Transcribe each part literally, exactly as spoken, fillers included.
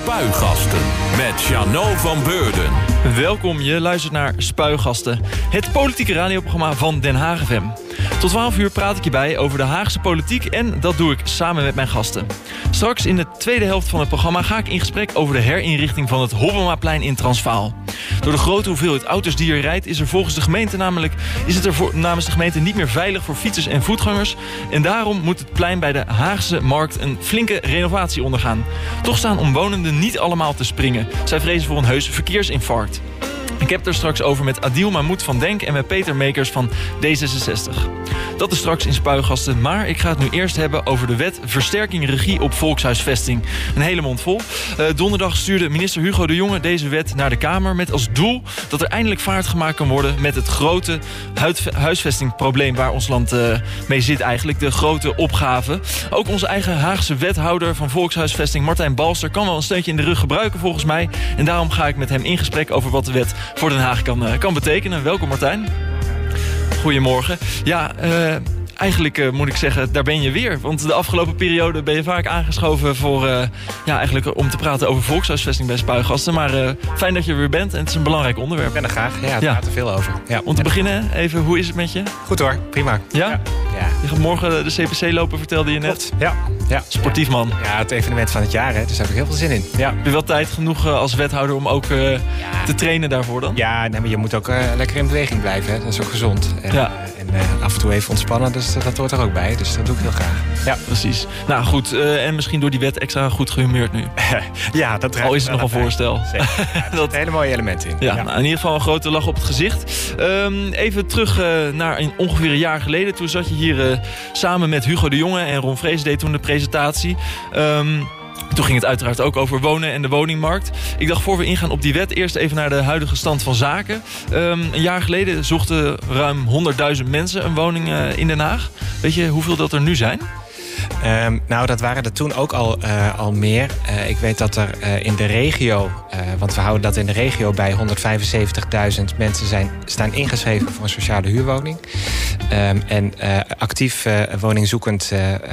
Spuigasten met Jeannot van Beurden. Welkom, je luistert naar Spuigasten, het politieke radioprogramma van Den Haag F M. Tot twaalf uur praat ik je bij over de Haagse politiek en dat doe ik samen met mijn gasten. Straks in de tweede helft van het programma ga ik in gesprek over de herinrichting van het Hobbemaplein in Transvaal. Door de grote hoeveelheid auto's die er rijdt is er volgens de gemeente namelijk is het er voor, namens de gemeente niet meer veilig voor fietsers en voetgangers. En daarom moet het plein bij de Haagse Markt een flinke renovatie ondergaan. Toch staan omwonenden niet allemaal te springen. Zij vrezen voor een heus verkeersinfarct. Ik heb het er straks over met Adil Mahmoud van Denk en met Peter Meekers van D zesenzestig. Dat is straks in Spuigasten, maar ik ga het nu eerst hebben over de wet versterking regie op volkshuisvesting. Een hele mond vol. Uh, donderdag stuurde minister Hugo de Jonge deze wet naar de Kamer met als doel dat er eindelijk vaart gemaakt kan worden met het grote huisvestingprobleem waar ons land uh, mee zit eigenlijk. De grote opgave. Ook onze eigen Haagse wethouder van volkshuisvesting, Martijn Balster, kan wel een steuntje in de rug gebruiken volgens mij. En daarom ga ik met hem in gesprek over wat de wet voor Den Haag kan, uh, kan betekenen. Welkom Martijn. Goedemorgen. Ja, uh, eigenlijk uh, moet ik zeggen, daar ben je weer. Want de afgelopen periode ben je vaak aangeschoven voor, uh, ja, eigenlijk om te praten over volkshuisvesting bij Spuigasten. Maar uh, fijn dat je er weer bent en het is een belangrijk onderwerp. Ik ben er graag. Ja, daar ja. praat er veel over. Ja. Om te beginnen, even, hoe is het met je? Goed hoor, prima. Ja? Ja. Ja. Je gaat morgen de C P C lopen, vertelde je net. Klopt. Ja. Ja. Sportief man. Ja, het evenement van het jaar, hè, dus daar heb ik heel veel zin in. Ja. Heb je wel tijd genoeg uh, als wethouder om ook uh, ja. te trainen daarvoor dan? Ja, nee, maar je moet ook uh, lekker in beweging blijven. Hè. Dat is ook gezond. En, ja. uh, en uh, af en toe even ontspannen, dus dat hoort er ook bij. Dus dat doe ik heel graag. Ja, precies. Nou goed, uh, en misschien door die wet extra goed gehumeurd nu. Ja, dat al is het nog een voorstel. Zeker. Ja, er zitten hele mooie elementen in. Ja, ja. Nou, in ieder geval een grote lach op het gezicht. Um, even terug uh, naar een, ongeveer een jaar geleden. Toen zat je hier uh, samen met Hugo de Jonge en Ron Vrees deed toen de presentatie. Um, Toen ging het uiteraard ook over wonen en de woningmarkt. Ik dacht, voor we ingaan op die wet, eerst even naar de huidige stand van zaken. Um, een jaar geleden zochten ruim honderdduizend mensen een woning uh, in Den Haag. Weet je hoeveel dat er nu zijn? Um, nou, dat waren er toen ook al, uh, al meer. Uh, ik weet dat er uh, in de regio, uh, want we houden dat in de regio bij honderdvijfenzeventigduizend mensen zijn, staan ingeschreven voor een sociale huurwoning. Um, en uh, actief uh, woningzoekend uh, uh,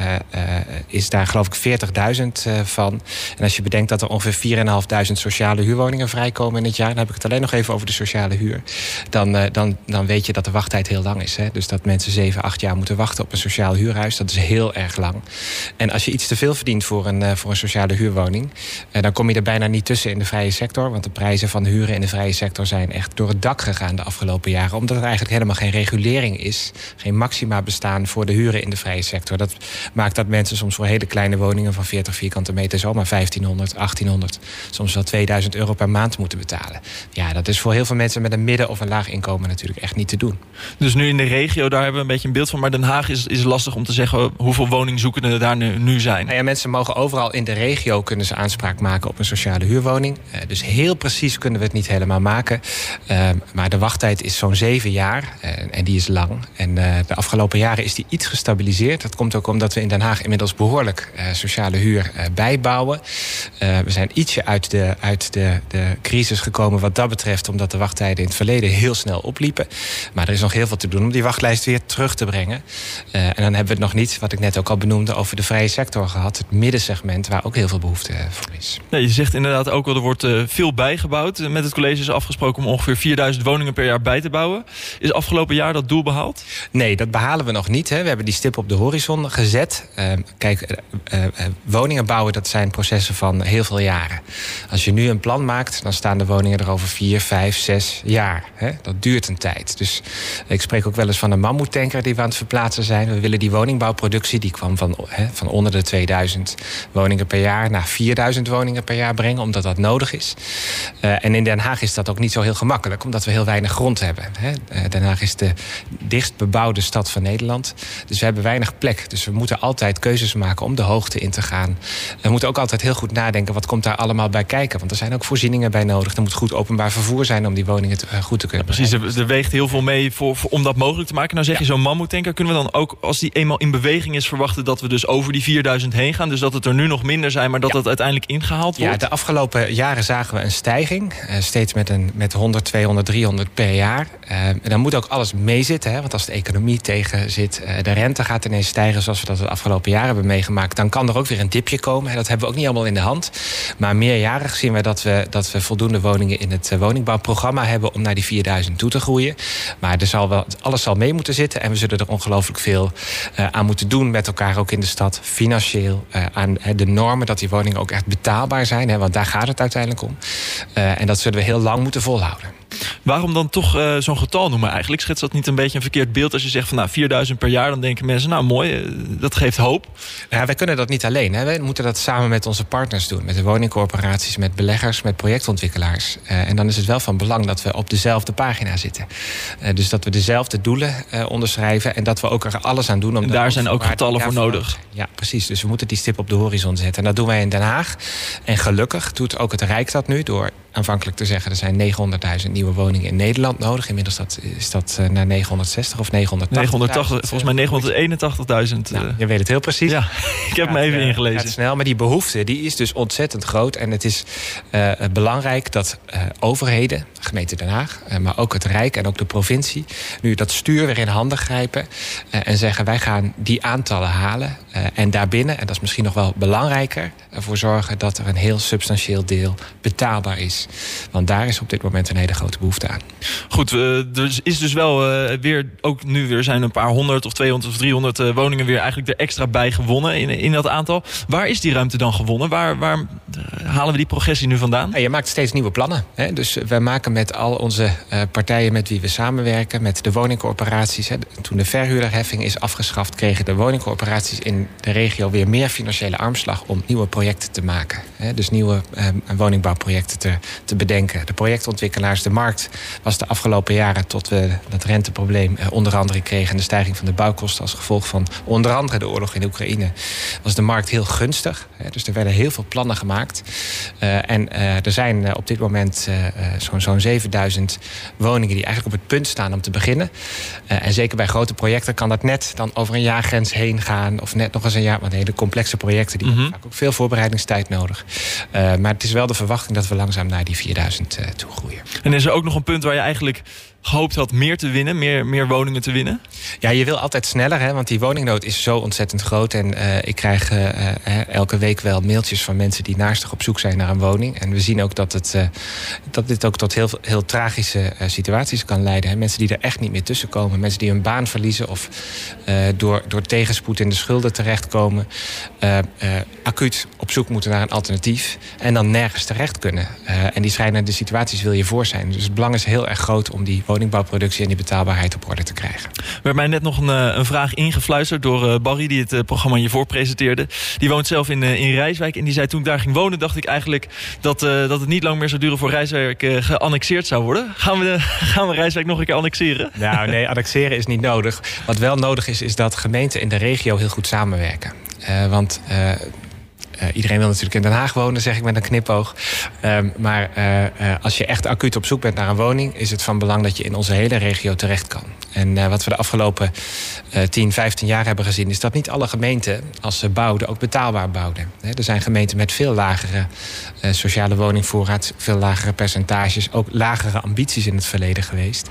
is daar geloof ik veertigduizend uh, van. En als je bedenkt dat er ongeveer vierduizend vijfhonderd sociale huurwoningen vrijkomen in het jaar, dan heb ik het alleen nog even over de sociale huur. Dan, uh, dan, dan weet je dat de wachttijd heel lang is. Hè? Dus dat mensen zeven, acht jaar moeten wachten op een sociaal huurhuis. Dat is heel erg lang. En als je iets te veel verdient voor een, uh, voor een sociale huurwoning, uh, dan kom je er bijna niet tussen in de vrije sector. Want de prijzen van de huren in de vrije sector zijn echt door het dak gegaan de afgelopen jaren. Omdat er eigenlijk helemaal geen regulering is. Geen maxima bestaan voor de huren in de vrije sector. Dat maakt dat mensen soms voor hele kleine woningen van veertig vierkante meter zomaar vijftienhonderd, achttienhonderd, soms wel tweeduizend euro per maand moeten betalen. Ja, dat is voor heel veel mensen met een midden- of een laag inkomen natuurlijk echt niet te doen. Dus nu in de regio, daar hebben we een beetje een beeld van. Maar Den Haag is, is lastig om te zeggen hoeveel woningzoekenden daar nu, nu zijn. Nou ja, mensen mogen overal in de regio kunnen ze aanspraak maken op een sociale huurwoning. Uh, dus heel precies kunnen we het niet helemaal maken. Uh, maar de wachttijd is zo'n zeven jaar. Uh, en die is lang. En uh, de afgelopen jaren is die iets gestabiliseerd. Dat komt ook omdat we in Den Haag inmiddels behoorlijk uh, sociale huur uh, bijbouwen. Uh, we zijn ietsje uit, de, uit de, de crisis gekomen wat dat betreft, omdat de wachttijden in het verleden heel snel opliepen. Maar er is nog heel veel te doen om die wachtlijst weer terug te brengen. Uh, en dan hebben we het nog niet, wat ik net ook al benoemde, over de vrije sector gehad. Het middensegment, waar ook heel veel behoefte voor is. Ja, je zegt inderdaad ook al, er wordt uh, veel bijgebouwd. Met het college is afgesproken om ongeveer vierduizend woningen per jaar bij te bouwen. Is afgelopen jaar dat doel behaald? Nee, dat behalen we nog niet. Hè. We hebben die stip op de horizon gezet. Uh, kijk, uh, uh, woningen bouwen, dat zijn processen van heel veel jaren. Als je nu een plan maakt, dan staan de woningen er over vier, vijf, zes jaar. Hè. Dat duurt een tijd. Dus ik spreek ook wel eens van een mammoetanker die we aan het verplaatsen zijn. We willen die woningbouwproductie, die kwam van, hè, van onder de tweeduizend woningen per jaar naar vierduizend woningen per jaar brengen, omdat dat nodig is. Uh, en in Den Haag is dat ook niet zo heel gemakkelijk, omdat we heel weinig grond hebben. Hè. Uh, Den Haag is de dichtst bebouwde stad van Nederland. Dus we hebben weinig plek. Dus we moeten altijd keuzes maken om de hoogte in te gaan. We moeten ook altijd heel goed nadenken, wat komt daar allemaal bij kijken? Want er zijn ook voorzieningen bij nodig. Er moet goed openbaar vervoer zijn om die woningen te, uh, goed te kunnen. Ja, precies, er, er weegt heel veel mee voor, voor, om dat mogelijk te maken. Nou zeg je, ja, zo'n mammoetanker, kunnen we dan ook, als die eenmaal in beweging is, verwachten dat we dus over die vierduizend heen gaan. Dus dat het er nu nog minder zijn, maar dat ja. het uiteindelijk ingehaald wordt. Ja, de afgelopen jaren zagen we een stijging. Uh, steeds met, een, met honderd, tweehonderd, driehonderd per jaar. Uh, en dan moet ook alles meezitten. Hè, want als de economie tegen zit, uh, de rente gaat ineens stijgen zoals we dat de afgelopen jaren hebben meegemaakt, dan kan er ook weer een dipje komen. Hè, dat hebben we ook niet allemaal in de hand. Maar meerjarig zien we dat we, dat we voldoende woningen in het uh, woningbouwprogramma hebben om naar die vierduizend toe te groeien. Maar er zal wel, alles zal mee moeten zitten en we zullen er ongelooflijk veel uh, aan moeten doen met elkaar ook in de stad. Financieel, uh, aan uh, de normen, dat die woningen ook echt betaalbaar zijn. Hè, want daar gaat het uiteindelijk om. Uh, en dat zullen we heel lang moeten volhouden. Waarom dan toch uh, zo'n getal noemen eigenlijk? Schetst dat niet een beetje een verkeerd beeld als je zegt van nou vierduizend per jaar? Dan denken mensen, nou mooi, uh, dat geeft hoop. Ja, wij kunnen dat niet alleen. Hè. We moeten dat samen met onze partners doen. Met de woningcorporaties, met beleggers, met projectontwikkelaars. Uh, en dan is het wel van belang dat we op dezelfde pagina zitten. Uh, dus dat we dezelfde doelen uh, onderschrijven en dat we ook er alles aan doen. Om en daar zijn ook getallen voor nodig. Ja, precies. Dus we moeten die stip op de horizon zetten. En dat doen wij in Den Haag. En gelukkig doet ook het Rijk dat nu door aanvankelijk te zeggen er zijn negenhonderdduizend nieuwe woningen in Nederland nodig. Inmiddels dat, is dat uh, naar negenhonderdzestig of negenhonderdtachtig. negenhonderdtachtig, volgens mij negenhonderdeenentachtigduizend. Nou, je weet het heel precies. Ja, ik heb gaat, me even uh, ingelezen. Gaat snel, maar die behoefte die is dus ontzettend groot. En het is uh, belangrijk dat uh, overheden, gemeente Den Haag, uh, maar ook het Rijk en ook de provincie, nu dat stuur weer in handen grijpen uh, en zeggen wij gaan die aantallen halen. Uh, en daarbinnen, en dat is misschien nog wel belangrijker, ervoor zorgen dat er een heel substantieel deel betaalbaar is. Want daar is op dit moment een hele grote behoefte aan. Goed, uh, er is dus wel uh, weer, ook nu weer zijn een paar honderd of tweehonderd of driehonderd uh, woningen weer eigenlijk er extra bij gewonnen in, in dat aantal. Waar is die ruimte dan gewonnen? Waar, waar uh, halen we die progressie nu vandaan? Ja, je maakt steeds nieuwe plannen. Hè? Dus wij maken met al onze uh, partijen met wie we samenwerken, met de woningcorporaties. Hè? Toen de verhuurderheffing is afgeschaft, kregen de woningcorporaties in de regio weer meer financiële armslag om nieuwe projecten te maken. Hè? Dus nieuwe uh, woningbouwprojecten te te bedenken. De projectontwikkelaars, de markt was de afgelopen jaren tot we dat renteprobleem eh, onder andere kregen en de stijging van de bouwkosten als gevolg van onder andere de oorlog in Oekraïne, was de markt heel gunstig. Hè, dus er werden heel veel plannen gemaakt. Uh, en uh, er zijn uh, op dit moment uh, zo'n, zo'n zevenduizend woningen die eigenlijk op het punt staan om te beginnen. Uh, en zeker bij grote projecten kan dat net dan over een jaargrens heen gaan of net nog eens een jaar, want hele complexe projecten die mm-hmm. hebben vaak ook veel voorbereidingstijd nodig. Uh, maar het is wel de verwachting dat we langzaam naar die vierduizend uh, toe groeien. En is er ook nog een punt waar je eigenlijk gehoopt had meer te winnen, meer, meer woningen te winnen? Ja, je wil altijd sneller, hè, want die woningnood is zo ontzettend groot. En uh, ik krijg uh, uh, elke week wel mailtjes van mensen die naastig op zoek zijn naar een woning. En we zien ook dat, het, uh, dat dit ook tot heel, heel tragische uh, situaties kan leiden. Hè. Mensen die er echt niet meer tussenkomen. Mensen die hun baan verliezen of uh, door, door tegenspoed in de schulden terechtkomen. Uh, uh, acuut op zoek moeten naar een alternatief. En dan nergens terecht kunnen. Uh, en die schrijnende situaties wil je voor zijn. Dus het belang is heel erg groot om die woningbouwproductie en die betaalbaarheid op orde te krijgen. Er werd mij net nog een, een vraag ingefluisterd door Barry, die het programma hiervoor presenteerde. Die woont zelf in, in Rijswijk en die zei toen ik daar ging wonen, dacht ik eigenlijk dat, uh, dat het niet lang meer zou duren voor Rijswijk uh, geannexeerd zou worden. Gaan we, de, gaan we Rijswijk nog een keer annexeren? Nou nee, annexeren is niet nodig. Wat wel nodig is, is dat gemeenten in de regio heel goed samenwerken. Uh, want Uh, Uh, iedereen wil natuurlijk in Den Haag wonen, zeg ik met een knipoog. Um, maar uh, uh, als je echt acuut op zoek bent naar een woning, is het van belang dat je in onze hele regio terecht kan. En uh, wat we de afgelopen uh, tien, vijftien jaar hebben gezien, is dat niet alle gemeenten, als ze bouwden, ook betaalbaar bouwden. He, er zijn gemeenten met veel lagere uh, sociale woningvoorraad, veel lagere percentages, ook lagere ambities in het verleden geweest.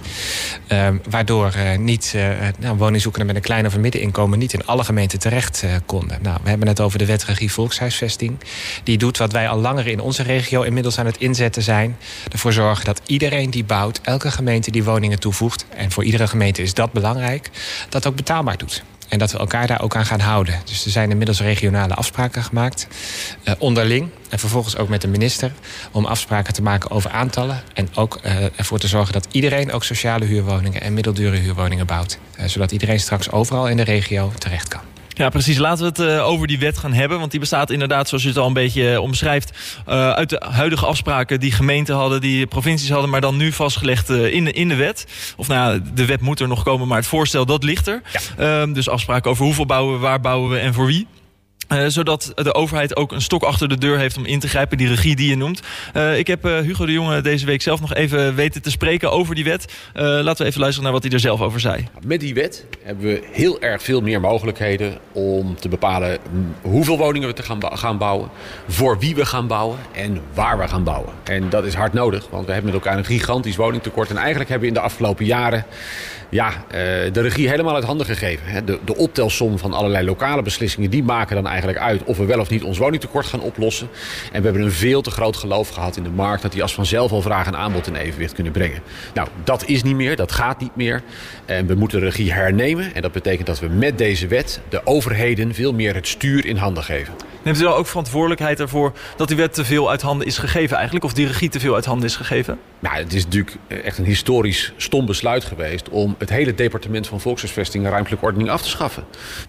Um, waardoor uh, niet uh, nou, woningzoekenden met een klein of een middeninkomen niet in alle gemeenten terecht uh, konden. Nou, we hebben het over de wet regie volkshuisvesting. Die doet wat wij al langer in onze regio inmiddels aan het inzetten zijn. Ervoor zorgen dat iedereen die bouwt, elke gemeente die woningen toevoegt, en voor iedere gemeente is dat belangrijk, dat ook betaalbaar doet. En dat we elkaar daar ook aan gaan houden. Dus er zijn inmiddels regionale afspraken gemaakt. Uh, onderling. En vervolgens ook met de minister. Om afspraken te maken over aantallen. En ook uh, ervoor te zorgen dat iedereen ook sociale huurwoningen en middeldure huurwoningen bouwt. Uh, zodat iedereen straks overal in de regio terecht kan. Ja, precies. Laten we het uh, over die wet gaan hebben. Want die bestaat inderdaad, zoals je het al een beetje uh, omschrijft, Uh, uit de huidige afspraken die gemeenten hadden, die provincies hadden, maar dan nu vastgelegd uh, in, de, in de wet. Of nou ja, de wet moet er nog komen, maar het voorstel, dat ligt er. Ja. Uh, dus afspraken over hoeveel bouwen we, waar bouwen we en voor wie. Uh, zodat de overheid ook een stok achter de deur heeft om in te grijpen, die regie die je noemt. Uh, ik heb uh, Hugo de Jonge deze week zelf nog even weten te spreken over die wet. Uh, laten we even luisteren naar wat hij er zelf over zei. Met die wet hebben we heel erg veel meer mogelijkheden om te bepalen hoeveel woningen we te gaan, gaan bouwen, voor wie we gaan bouwen en waar we gaan bouwen. En dat is hard nodig, want we hebben met elkaar een gigantisch woningtekort. En eigenlijk hebben we in de afgelopen jaren ja, de regie helemaal uit handen gegeven. De, de optelsom van allerlei lokale beslissingen, die maken dan eigenlijk uit of we wel of niet ons woningtekort gaan oplossen. En we hebben een veel te groot geloof gehad in de markt dat die als vanzelf al vraag en aanbod in evenwicht kunnen brengen. Nou, dat is niet meer, dat gaat niet meer. En we moeten de regie hernemen. En dat betekent dat we met deze wet de overheden veel meer het stuur in handen geven. Neemt u dan ook verantwoordelijkheid ervoor dat die wet te veel uit handen is gegeven eigenlijk? Of die regie te veel uit handen is gegeven? Nou, het is natuurlijk echt een historisch stom besluit geweest om het hele departement van Volkshuisvesting en Ruimtelijke Ordening af te schaffen.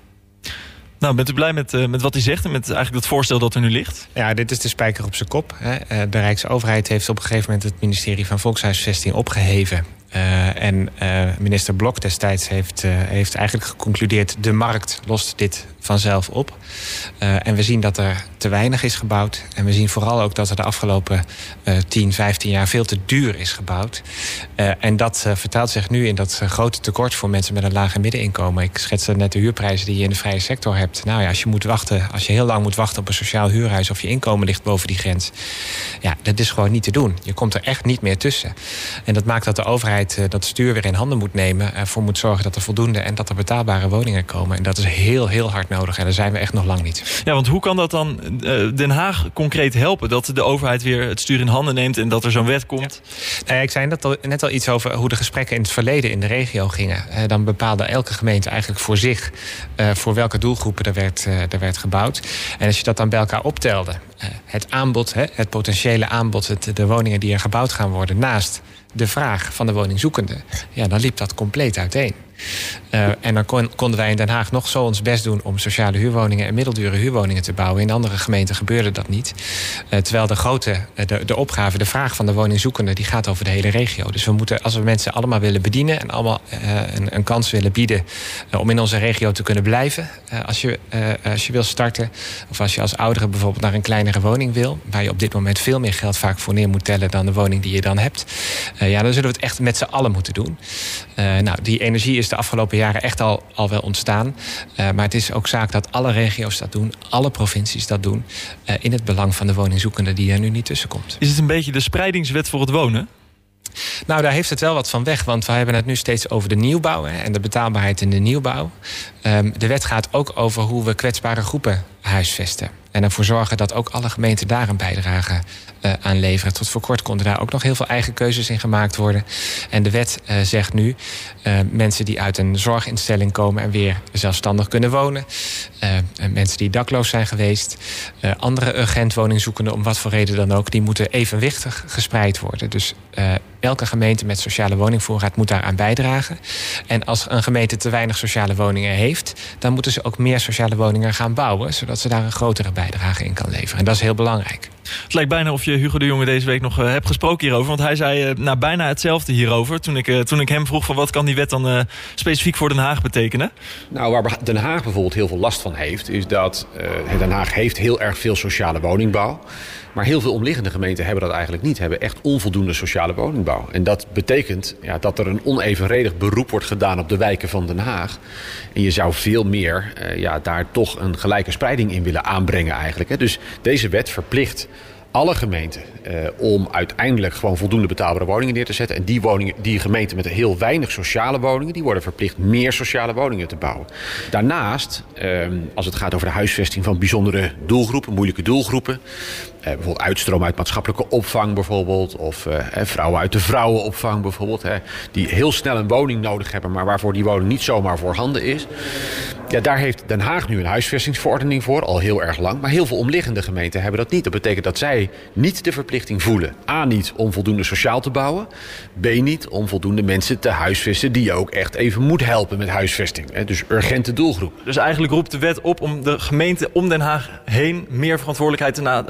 Nou, bent u blij met, uh, met wat hij zegt en met eigenlijk het voorstel dat er nu ligt? Ja, dit is de spijker op zijn kop. Hè. De Rijksoverheid heeft op een gegeven moment het ministerie van Volkshuisvesting opgeheven. Uh, en uh, minister Blok destijds heeft, uh, heeft eigenlijk geconcludeerd, de markt lost dit vanzelf op. Uh, en we zien dat er te weinig is gebouwd. En we zien vooral ook dat er de afgelopen uh, tien, vijftien jaar veel te duur is gebouwd. Uh, en dat uh, vertaalt zich nu in dat uh, grote tekort voor mensen met een laag en middeninkomen. Ik schetste net de huurprijzen die je in de vrije sector hebt. Nou ja, als je moet wachten, als je heel lang moet wachten op een sociaal huurhuis of je inkomen ligt boven die grens. Ja, dat is gewoon niet te doen. Je komt er echt niet meer tussen. En dat maakt dat de overheid uh, dat stuur weer in handen moet nemen. Ervoor moet zorgen dat er voldoende en dat er betaalbare woningen komen. En dat is heel, heel hard nodig. En daar zijn we echt nog lang niet. Ja, want hoe kan dat dan uh, Den Haag concreet helpen? Dat de overheid weer het stuur in handen neemt en dat er zo'n wet komt? Ja. Nou ja, ik zei net al, net al iets over hoe de gesprekken in het verleden in de regio gingen. Uh, dan bepaalde elke gemeente eigenlijk voor zich uh, voor welke doelgroepen er werd, uh, er werd gebouwd. En als je dat dan bij elkaar optelde, uh, het aanbod, hè, het potentiële aanbod, het, de woningen die er gebouwd gaan worden, naast de vraag van de woningzoekende, ja, dan liep dat compleet uiteen. Uh, en dan kon, konden wij in Den Haag nog zo ons best doen om sociale huurwoningen en middeldure huurwoningen te bouwen. In andere gemeenten gebeurde dat niet. Uh, terwijl de grote, de, de opgave, de vraag van de woningzoekende, die gaat over de hele regio. Dus we moeten, als we mensen allemaal willen bedienen en allemaal uh, een, een kans willen bieden uh, om in onze regio te kunnen blijven. Uh, als, je, uh, als je wil starten, of als je als oudere bijvoorbeeld naar een kleinere woning wil, waar je op dit moment veel meer geld vaak voor neer moet tellen dan de woning die je dan hebt. Uh, ja, dan zullen we het echt met z'n allen moeten doen. Uh, nou, die energie is de afgelopen jaren echt al, al wel ontstaan. Uh, maar het is ook zaak dat alle regio's dat doen, alle provincies dat doen, uh, in het belang van de woningzoekende die er nu niet tussen komt. Is het een beetje de spreidingswet voor het wonen? Nou, daar heeft het wel wat van weg, want we hebben het nu steeds over de nieuwbouw hè, en de betaalbaarheid in de nieuwbouw. Um, de wet gaat ook over hoe we kwetsbare groepen huisvesten. En ervoor zorgen dat ook alle gemeenten daar een bijdrage uh, aan leveren. Tot voor kort konden daar ook nog heel veel eigen keuzes in gemaakt worden. En de wet uh, zegt nu, uh, mensen die uit een zorginstelling komen en weer zelfstandig kunnen wonen. Uh, mensen die dakloos zijn geweest. Uh, andere urgentwoningzoekenden, om wat voor reden dan ook, die moeten evenwichtig gespreid worden. Dus uh, elke gemeente met sociale woningvoorraad moet daaraan bijdragen. En als een gemeente te weinig sociale woningen heeft, dan moeten ze ook meer sociale woningen gaan bouwen, zodat ze daar een grotere bijdrage in kan leveren. En dat is heel belangrijk. Het lijkt bijna of je Hugo de Jonge deze week nog uh, hebt gesproken hierover. Want hij zei uh, nou, bijna hetzelfde hierover. Toen ik, uh, toen ik hem vroeg van wat kan die wet dan uh, specifiek voor Den Haag betekenen? Nou, waar Den Haag bijvoorbeeld heel veel last van heeft, is dat uh, Den Haag heeft heel erg veel sociale woningbouw. Maar heel veel omliggende gemeenten hebben dat eigenlijk niet. Hebben echt onvoldoende sociale woningbouw. En dat betekent ja, dat er een onevenredig beroep wordt gedaan op de wijken van Den Haag. En je zou veel meer uh, ja, daar toch een gelijke spreiding in willen aanbrengen eigenlijk. Hè. Dus deze wet verplicht alle gemeenten uh, om uiteindelijk gewoon voldoende betaalbare woningen neer te zetten. En die, woningen, die gemeenten met heel weinig sociale woningen, die worden verplicht meer sociale woningen te bouwen. Daarnaast, uh, als het gaat over de huisvesting van bijzondere doelgroepen, moeilijke doelgroepen. Uh, bijvoorbeeld uitstroom uit maatschappelijke opvang bijvoorbeeld. Of uh, vrouwen uit de vrouwenopvang bijvoorbeeld. Hè, die heel snel een woning nodig hebben, maar waarvoor die woning niet zomaar voorhanden is. Ja, daar heeft Den Haag nu een huisvestingsverordening voor, al heel erg lang. Maar heel veel omliggende gemeenten hebben dat niet. Dat betekent dat zij niet de verplichting voelen. A, niet om voldoende sociaal te bouwen. B, niet om voldoende mensen te huisvesten die je ook echt even moet helpen met huisvesting. Hè, dus urgente doelgroep. Dus eigenlijk roept de wet op om de gemeente om Den Haag heen meer verantwoordelijkheid te, na- te laten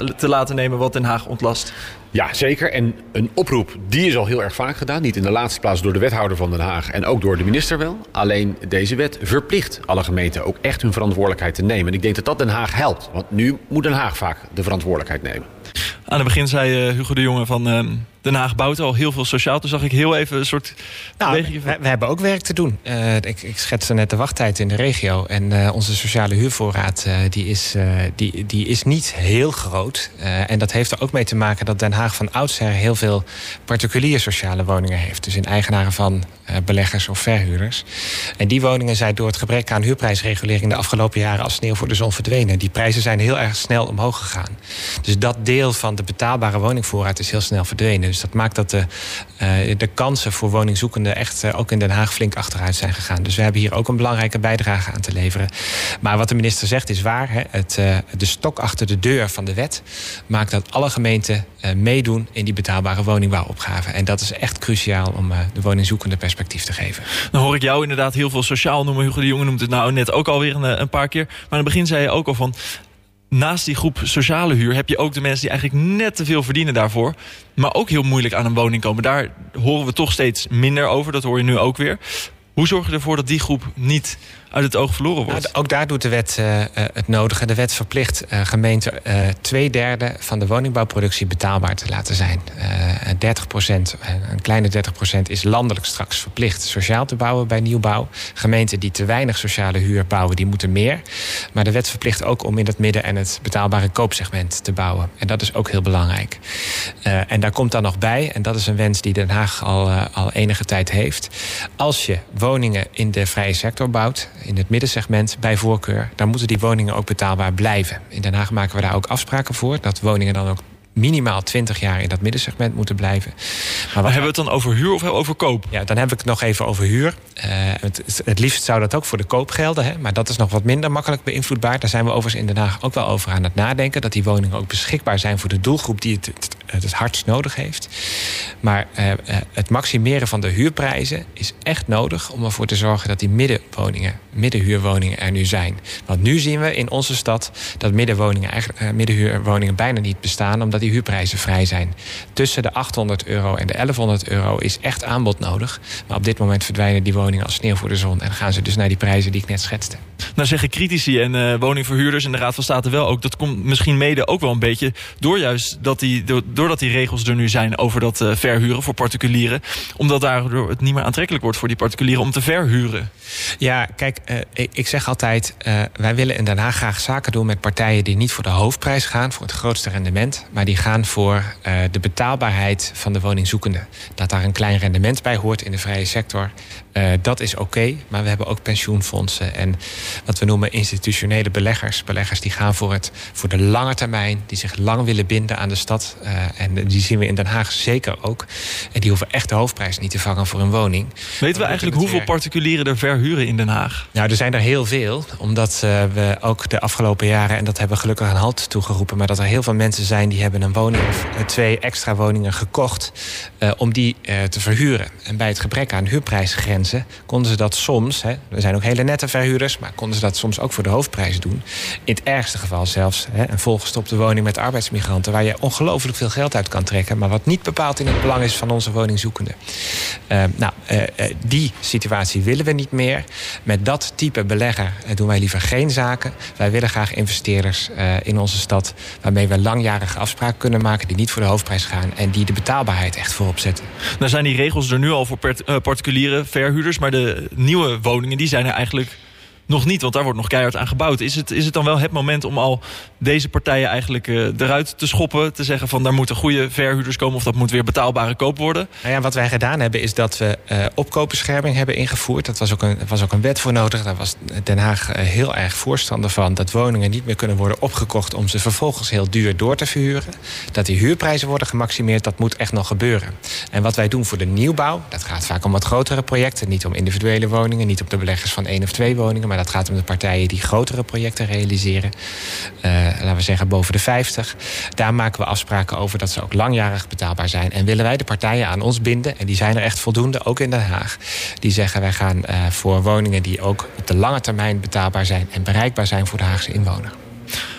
Staten nemen wat Den Haag ontlast. Ja, zeker. En een oproep, die is al heel erg vaak gedaan. Niet in de laatste plaats door de wethouder van Den Haag en ook door de minister wel. Alleen deze wet verplicht alle gemeenten ook echt hun verantwoordelijkheid te nemen. En ik denk dat dat Den Haag helpt. Want nu moet Den Haag vaak de verantwoordelijkheid nemen. Aan het begin zei uh, Hugo de Jonge van uh, Den Haag bouwt al heel veel sociaal. Toen zag ik heel even een soort... Nou, we, we hebben ook werk te doen. Uh, ik, ik schetste net de wachttijd in de regio. En uh, onze sociale huurvoorraad uh, die is, uh, die, die is niet heel groot. Uh, en dat heeft er ook mee te maken dat Den Haag van oudsher heel veel particuliere sociale woningen heeft. Dus in eigenaren van uh, beleggers of verhuurders. En die woningen zijn door het gebrek aan huurprijsregulering de afgelopen jaren als sneeuw voor de zon verdwenen. Die prijzen zijn heel erg snel omhoog gegaan. Dus dat deel van de betaalbare woningvoorraad is heel snel verdwenen. Dus dat maakt dat de, uh, de kansen voor woningzoekenden echt uh, ook in Den Haag flink achteruit zijn gegaan. Dus we hebben hier ook een belangrijke bijdrage aan te leveren. Maar wat de minister zegt is waar. Hè? Het, uh, de stok achter de deur van de wet maakt dat alle gemeenten uh, meedoen in die betaalbare woningbouwopgave. En dat is echt cruciaal om uh, de woningzoekende perspectief te geven. Dan hoor ik jou inderdaad heel veel sociaal noemen. Hugo de Jonge noemt het nou net ook alweer een, een paar keer. Maar aan het begin zei je ook al van... Naast die groep sociale huur heb je ook de mensen die eigenlijk net te veel verdienen daarvoor. Maar ook heel moeilijk aan een woning komen. Daar horen we toch steeds minder over. Dat hoor je nu ook weer. Hoe zorg je ervoor dat die groep niet uit het oog verloren wordt? Nou, ook daar doet de wet uh, het nodige. De wet verplicht uh, gemeenten uh, twee derde van de woningbouwproductie betaalbaar te laten zijn. Uh, dertig procent, een kleine dertig procent is landelijk straks verplicht sociaal te bouwen bij nieuwbouw. Gemeenten die te weinig sociale huur bouwen, die moeten meer. Maar de wet verplicht ook om in het midden- en het betaalbare koopsegment te bouwen. En dat is ook heel belangrijk. Uh, en daar komt dan nog bij, en dat is een wens die Den Haag al, uh, al enige tijd heeft. Als je woningen in de vrije sector bouwt, in het middensegment bij voorkeur, dan moeten die woningen ook betaalbaar blijven. In Den Haag maken we daar ook afspraken voor, dat woningen dan ook minimaal twintig jaar in dat middensegment moeten blijven. Maar, maar hebben we het dan over huur of over koop? Ja, dan heb ik het nog even over huur. Uh, het, het liefst zou dat ook voor de koop gelden, hè? Maar dat is nog wat minder makkelijk beïnvloedbaar. Daar zijn we overigens in Den Haag ook wel over aan het nadenken, dat die woningen ook beschikbaar zijn voor de doelgroep die het het, het, het hardst nodig heeft. Maar uh, uh, het maximeren van de huurprijzen is echt nodig om ervoor te zorgen dat die middenwoningen, middenhuurwoningen er nu zijn. Want nu zien we in onze stad dat middenwoningen, eigenlijk, uh, middenhuurwoningen bijna niet bestaan, omdat die huurprijzen vrij zijn. Tussen de achthonderd euro en de elfhonderd euro is echt aanbod nodig. Maar op dit moment verdwijnen die woningen als sneeuw voor de zon. En gaan ze dus naar die prijzen die ik net schetste. Nou zeggen critici en uh, woningverhuurders en de Raad van State wel ook, dat komt misschien mede ook wel een beetje door juist dat die, doordat die regels er nu zijn over dat uh, verhuren voor particulieren. Omdat daardoor het niet meer aantrekkelijk wordt voor die particulieren om te verhuren. Ja, kijk, uh, ik, ik zeg altijd, uh, wij willen in Den Haag graag zaken doen met partijen die niet voor de hoofdprijs gaan, voor het grootste rendement, maar die gaan voor uh, de betaalbaarheid van de woningzoekende. Dat daar een klein rendement bij hoort in de vrije sector, uh, dat is oké. Okay, maar we hebben ook pensioenfondsen en wat we noemen institutionele beleggers. Beleggers die gaan voor, het, voor de lange termijn, die zich lang willen binden aan de stad. Uh, en die zien we in Den Haag zeker ook. En die hoeven echt de hoofdprijs niet te vangen voor een woning. Weten we eigenlijk hoeveel weer... particulieren er verhuren in Den Haag? Nou, er zijn er heel veel. Omdat uh, we ook de afgelopen jaren, en dat hebben we gelukkig een halt toegeroepen, maar dat er heel veel mensen zijn die hebben een woning of twee extra woningen gekocht uh, om die uh, te verhuren. En bij het gebrek aan huurprijsgrenzen konden ze dat soms, hè, er zijn ook hele nette verhuurders, maar konden ze dat soms ook voor de hoofdprijs doen. In het ergste geval zelfs hè, een volgestopte woning met arbeidsmigranten, waar je ongelooflijk veel geld uit kan trekken, maar wat niet bepaald in het belang is van onze woningzoekenden. Uh, nou, uh, uh, die situatie willen we niet meer. Met dat type belegger uh, doen wij liever geen zaken. Wij willen graag investeerders uh, in onze stad, waarmee we langjarige afspraken kunnen maken die niet voor de hoofdprijs gaan en die de betaalbaarheid echt voorop zetten. Nou zijn die regels er nu al voor per, uh, particuliere verhuurders, maar de nieuwe woningen die zijn er eigenlijk nog niet, want daar wordt nog keihard aan gebouwd. Is het, is het dan wel het moment om al deze partijen eigenlijk uh, eruit te schoppen, te zeggen van daar moeten goede verhuurders komen of dat moet weer betaalbare koop worden? Nou ja, wat wij gedaan hebben is dat we uh, opkoopbescherming hebben ingevoerd. Dat was ook een, was ook een wet voor nodig. Daar was Den Haag uh, heel erg voorstander van, dat woningen niet meer kunnen worden opgekocht om ze vervolgens heel duur door te verhuren. Dat die huurprijzen worden gemaximeerd, dat moet echt nog gebeuren. En wat wij doen voor de nieuwbouw, dat gaat vaak om wat grotere projecten, niet om individuele woningen, niet om de beleggers van één of twee woningen, maar dat gaat om de partijen die grotere projecten realiseren. Uh, laten we zeggen boven de vijftig. Daar maken we afspraken over dat ze ook langjarig betaalbaar zijn. En willen wij de partijen aan ons binden, en die zijn er echt voldoende, ook in Den Haag. Die zeggen wij gaan uh, voor woningen die ook op de lange termijn betaalbaar zijn en bereikbaar zijn voor de Haagse inwoner.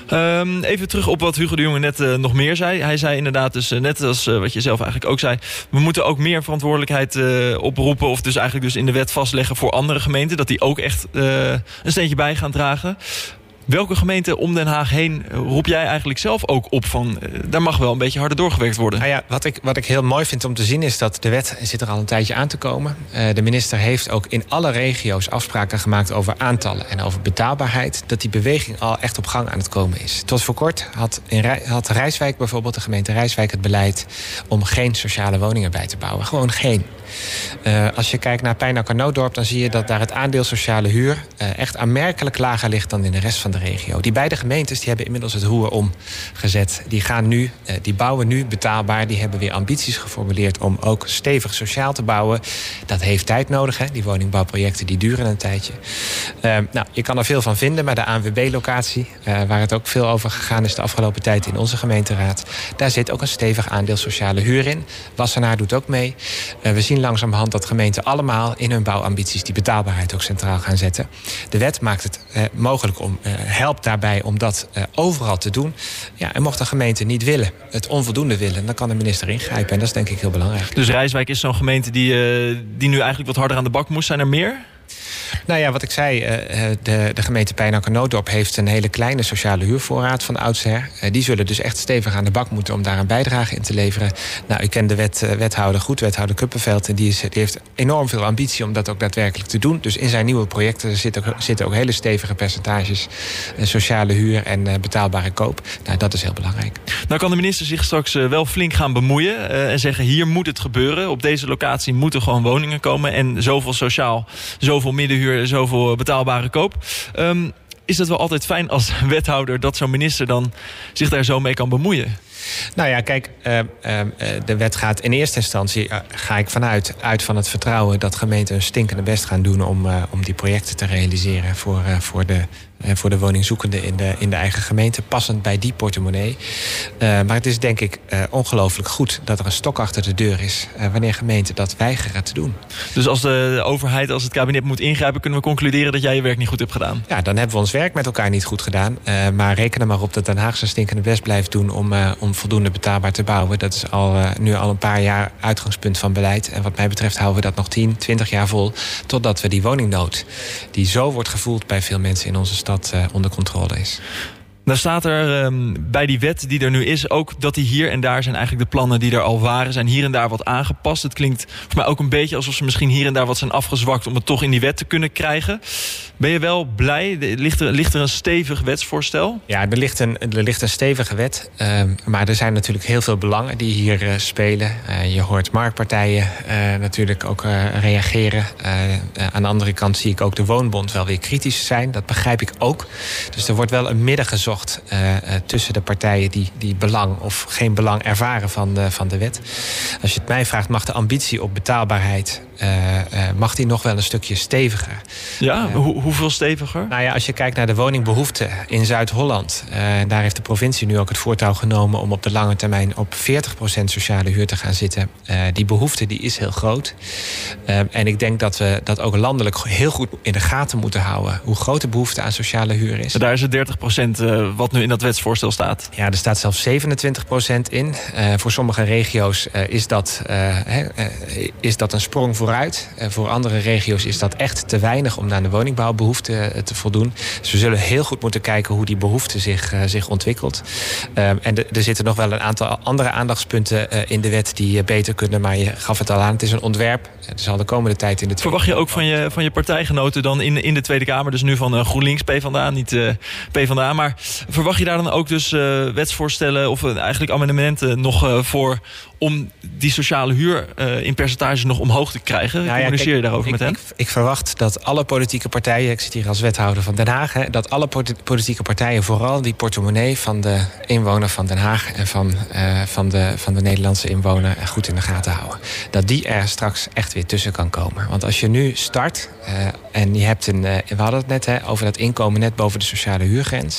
Um, even terug op wat Hugo de Jonge net uh, nog meer zei. Hij zei inderdaad dus, uh, net als uh, wat je zelf eigenlijk ook zei, we moeten ook meer verantwoordelijkheid uh, oproepen, of dus eigenlijk dus in de wet vastleggen voor andere gemeenten, dat die ook echt uh, een steentje bij gaan dragen. Welke gemeente om Den Haag heen roep jij eigenlijk zelf ook op van, uh, daar mag wel een beetje harder doorgewerkt worden? Nou ja, wat ik, wat ik heel mooi vind om te zien is dat de wet zit er al een tijdje aan te komen. Uh, de minister heeft ook in alle regio's afspraken gemaakt over aantallen en over betaalbaarheid. Dat die beweging al echt op gang aan het komen is. Tot voor kort had, in Rij, had Rijswijk bijvoorbeeld, de gemeente Rijswijk, het beleid om geen sociale woningen bij te bouwen. Gewoon geen. Uh, als je kijkt naar Pijnacker-Nootdorp, dan zie je dat daar het aandeel sociale huur uh, echt aanmerkelijk lager ligt dan in de rest van de regio. Die beide gemeentes die hebben inmiddels het roer omgezet. Die gaan nu, uh, die bouwen nu betaalbaar. Die hebben weer ambities geformuleerd om ook stevig sociaal te bouwen. Dat heeft tijd nodig, hè? Die woningbouwprojecten die duren een tijdje. Uh, nou, je kan er veel van vinden, maar de A N W B-locatie, uh, waar het ook veel over gegaan is de afgelopen tijd in onze gemeenteraad, daar zit ook een stevig aandeel sociale huur in. Wassenaar doet ook mee. Uh, we zien langzamerhand dat gemeenten allemaal in hun bouwambities die betaalbaarheid ook centraal gaan zetten. De wet maakt het uh, mogelijk om, uh, helpt daarbij om dat uh, overal te doen. Ja, en mocht de gemeente niet willen, het onvoldoende willen, dan kan de minister ingrijpen. En dat is denk ik heel belangrijk. Dus Rijswijk is zo'n gemeente die, uh, die nu eigenlijk wat harder aan de bak moest. Zijn er meer? Nou ja, wat ik zei, de, de gemeente Pijnacker-Nootdorp heeft een hele kleine sociale huurvoorraad van oudsher. Die zullen dus echt stevig aan de bak moeten om daar een bijdrage in te leveren. Nou, u kent de wet, wethouder goed, wethouder Kuppenveld. En die, is, die heeft enorm veel ambitie om dat ook daadwerkelijk te doen. Dus in zijn nieuwe projecten zitten ook, zitten ook hele stevige percentages sociale huur en betaalbare koop. Nou, dat is heel belangrijk. Nou kan de minister zich straks wel flink gaan bemoeien uh, en zeggen, hier moet het gebeuren. Op deze locatie moeten gewoon woningen komen en zoveel sociaal, zoveel middenhuur, zoveel betaalbare koop. Um, is het wel altijd fijn als wethouder dat zo'n minister dan zich daar zo mee kan bemoeien? Nou ja, kijk, uh, uh, de wet gaat in eerste instantie, uh, ga ik vanuit uit van het vertrouwen dat gemeenten hun stinkende best gaan doen om, uh, om die projecten te realiseren voor, uh, voor de voor de woningzoekenden in de, in de eigen gemeente, passend bij die portemonnee. Uh, maar het is denk ik uh, ongelooflijk goed dat er een stok achter de deur is uh, wanneer gemeenten dat weigeren te doen. Dus als de overheid, als het kabinet moet ingrijpen, kunnen we concluderen dat jij je werk niet goed hebt gedaan? Ja, dan hebben we ons werk met elkaar niet goed gedaan. Uh, maar reken er maar op dat Den Haag zijn stinkende best blijft doen om, uh, om voldoende betaalbaar te bouwen. Dat is al, uh, nu al een paar jaar uitgangspunt van beleid. En wat mij betreft houden we dat nog tien, twintig jaar vol, totdat we die woningnood, die zo wordt gevoeld bij veel mensen in onze stad, Uh, onder controle is. Dan staat er um, bij die wet die er nu is ook dat die hier en daar zijn eigenlijk de plannen die er al waren, zijn hier en daar wat aangepast. Het klinkt voor mij ook een beetje alsof ze misschien hier en daar wat zijn afgezwakt om het toch in die wet te kunnen krijgen. Ben je wel blij? Ligt er, ligt er een stevig wetsvoorstel? Ja, er ligt een, er ligt een stevige wet. Uh, maar er zijn natuurlijk heel veel belangen die hier uh, spelen. Uh, je hoort marktpartijen uh, natuurlijk ook uh, reageren. Uh, uh, aan de andere kant zie ik ook de Woonbond wel weer kritisch zijn. Dat begrijp ik ook. Dus er wordt wel een midden gezocht Uh, uh, tussen de partijen die, die belang of geen belang ervaren van de, van de wet. Als je het mij vraagt, mag de ambitie op betaalbaarheid Uh, uh, mag die nog wel een stukje steviger. Ja, uh, hoe, hoeveel steviger? Nou ja, als je kijkt naar de woningbehoefte in Zuid-Holland, Uh, daar heeft de provincie nu ook het voortouw genomen om op de lange termijn op veertig procent sociale huur te gaan zitten. Uh, die behoefte die is heel groot. Uh, en ik denk dat we dat ook landelijk heel goed in de gaten moeten houden. Hoe groot de behoefte aan sociale huur is. Daar is het dertig procent uh, wat nu in dat wetsvoorstel staat. Ja, er staat zelfs zevenentwintig procent in. Uh, voor sommige regio's uh, is, dat, uh, he, uh, is dat een sprong vooruit. Uh, voor andere regio's is dat echt te weinig om aan de woningbouwbehoefte uh, te voldoen. Dus we zullen heel goed moeten kijken hoe die behoefte zich, uh, zich ontwikkelt. Uh, en de, er zitten nog wel een aantal andere aandachtspunten uh, in de wet die uh, beter kunnen. Maar je gaf het al aan, het is een ontwerp. Het zal de komende tijd in de Tweede Verwacht je ook van je, van je partijgenoten dan in, in de Tweede Kamer, dus nu van uh, GroenLinks, PvdA, niet uh, PvdA, maar verwacht je daar dan ook dus uh, wetsvoorstellen of uh, eigenlijk amendementen nog uh, voor om die sociale huur uh, in percentage nog omhoog te krijgen? Nou ja, Communiceer kijk, je daarover ik, met hen? Ik, ik verwacht dat alle politieke partijen, ik zit hier als wethouder van Den Haag, hè, dat alle politieke partijen vooral die portemonnee van de inwoner van Den Haag en van, uh, van, de, van de Nederlandse inwoner goed in de gaten houden. Dat die er straks echt weer tussen kan komen. Want als je nu start uh, en je hebt een, uh, we hadden het net hè, over dat inkomen net boven de sociale huurgrens.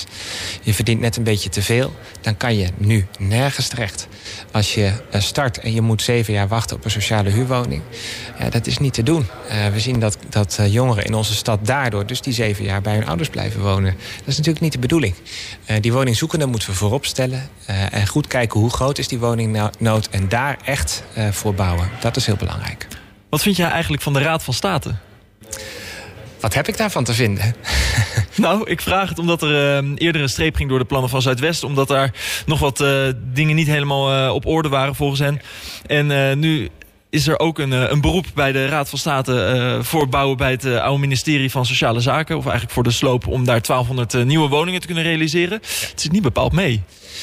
je verdient net een beetje te veel, dan kan je nu nergens terecht. Als je start en je moet zeven jaar wachten op een sociale huurwoning, ja, dat is niet te doen. Uh, we zien dat, dat uh, jongeren in onze stad daardoor dus die zeven jaar bij hun ouders blijven wonen. Dat is natuurlijk niet de bedoeling. Uh, die woningzoekenden moeten we voorop stellen uh, en goed kijken hoe groot is die woningnood en daar echt uh, voor bouwen. Dat is heel belangrijk. Wat vind jij eigenlijk van de Raad van State? Wat heb ik daarvan te vinden? Nou, ik vraag het omdat er uh, eerder een streep ging door de plannen van Zuidwest. Omdat daar nog wat uh, dingen niet helemaal uh, op orde waren volgens hen. En uh, nu is er ook een, uh, een beroep bij de Raad van State uh, voor bouwen bij het uh, oude ministerie van Sociale Zaken. Of eigenlijk voor de sloop om daar twaalfhonderd uh, nieuwe woningen te kunnen realiseren. Het zit niet bepaald mee.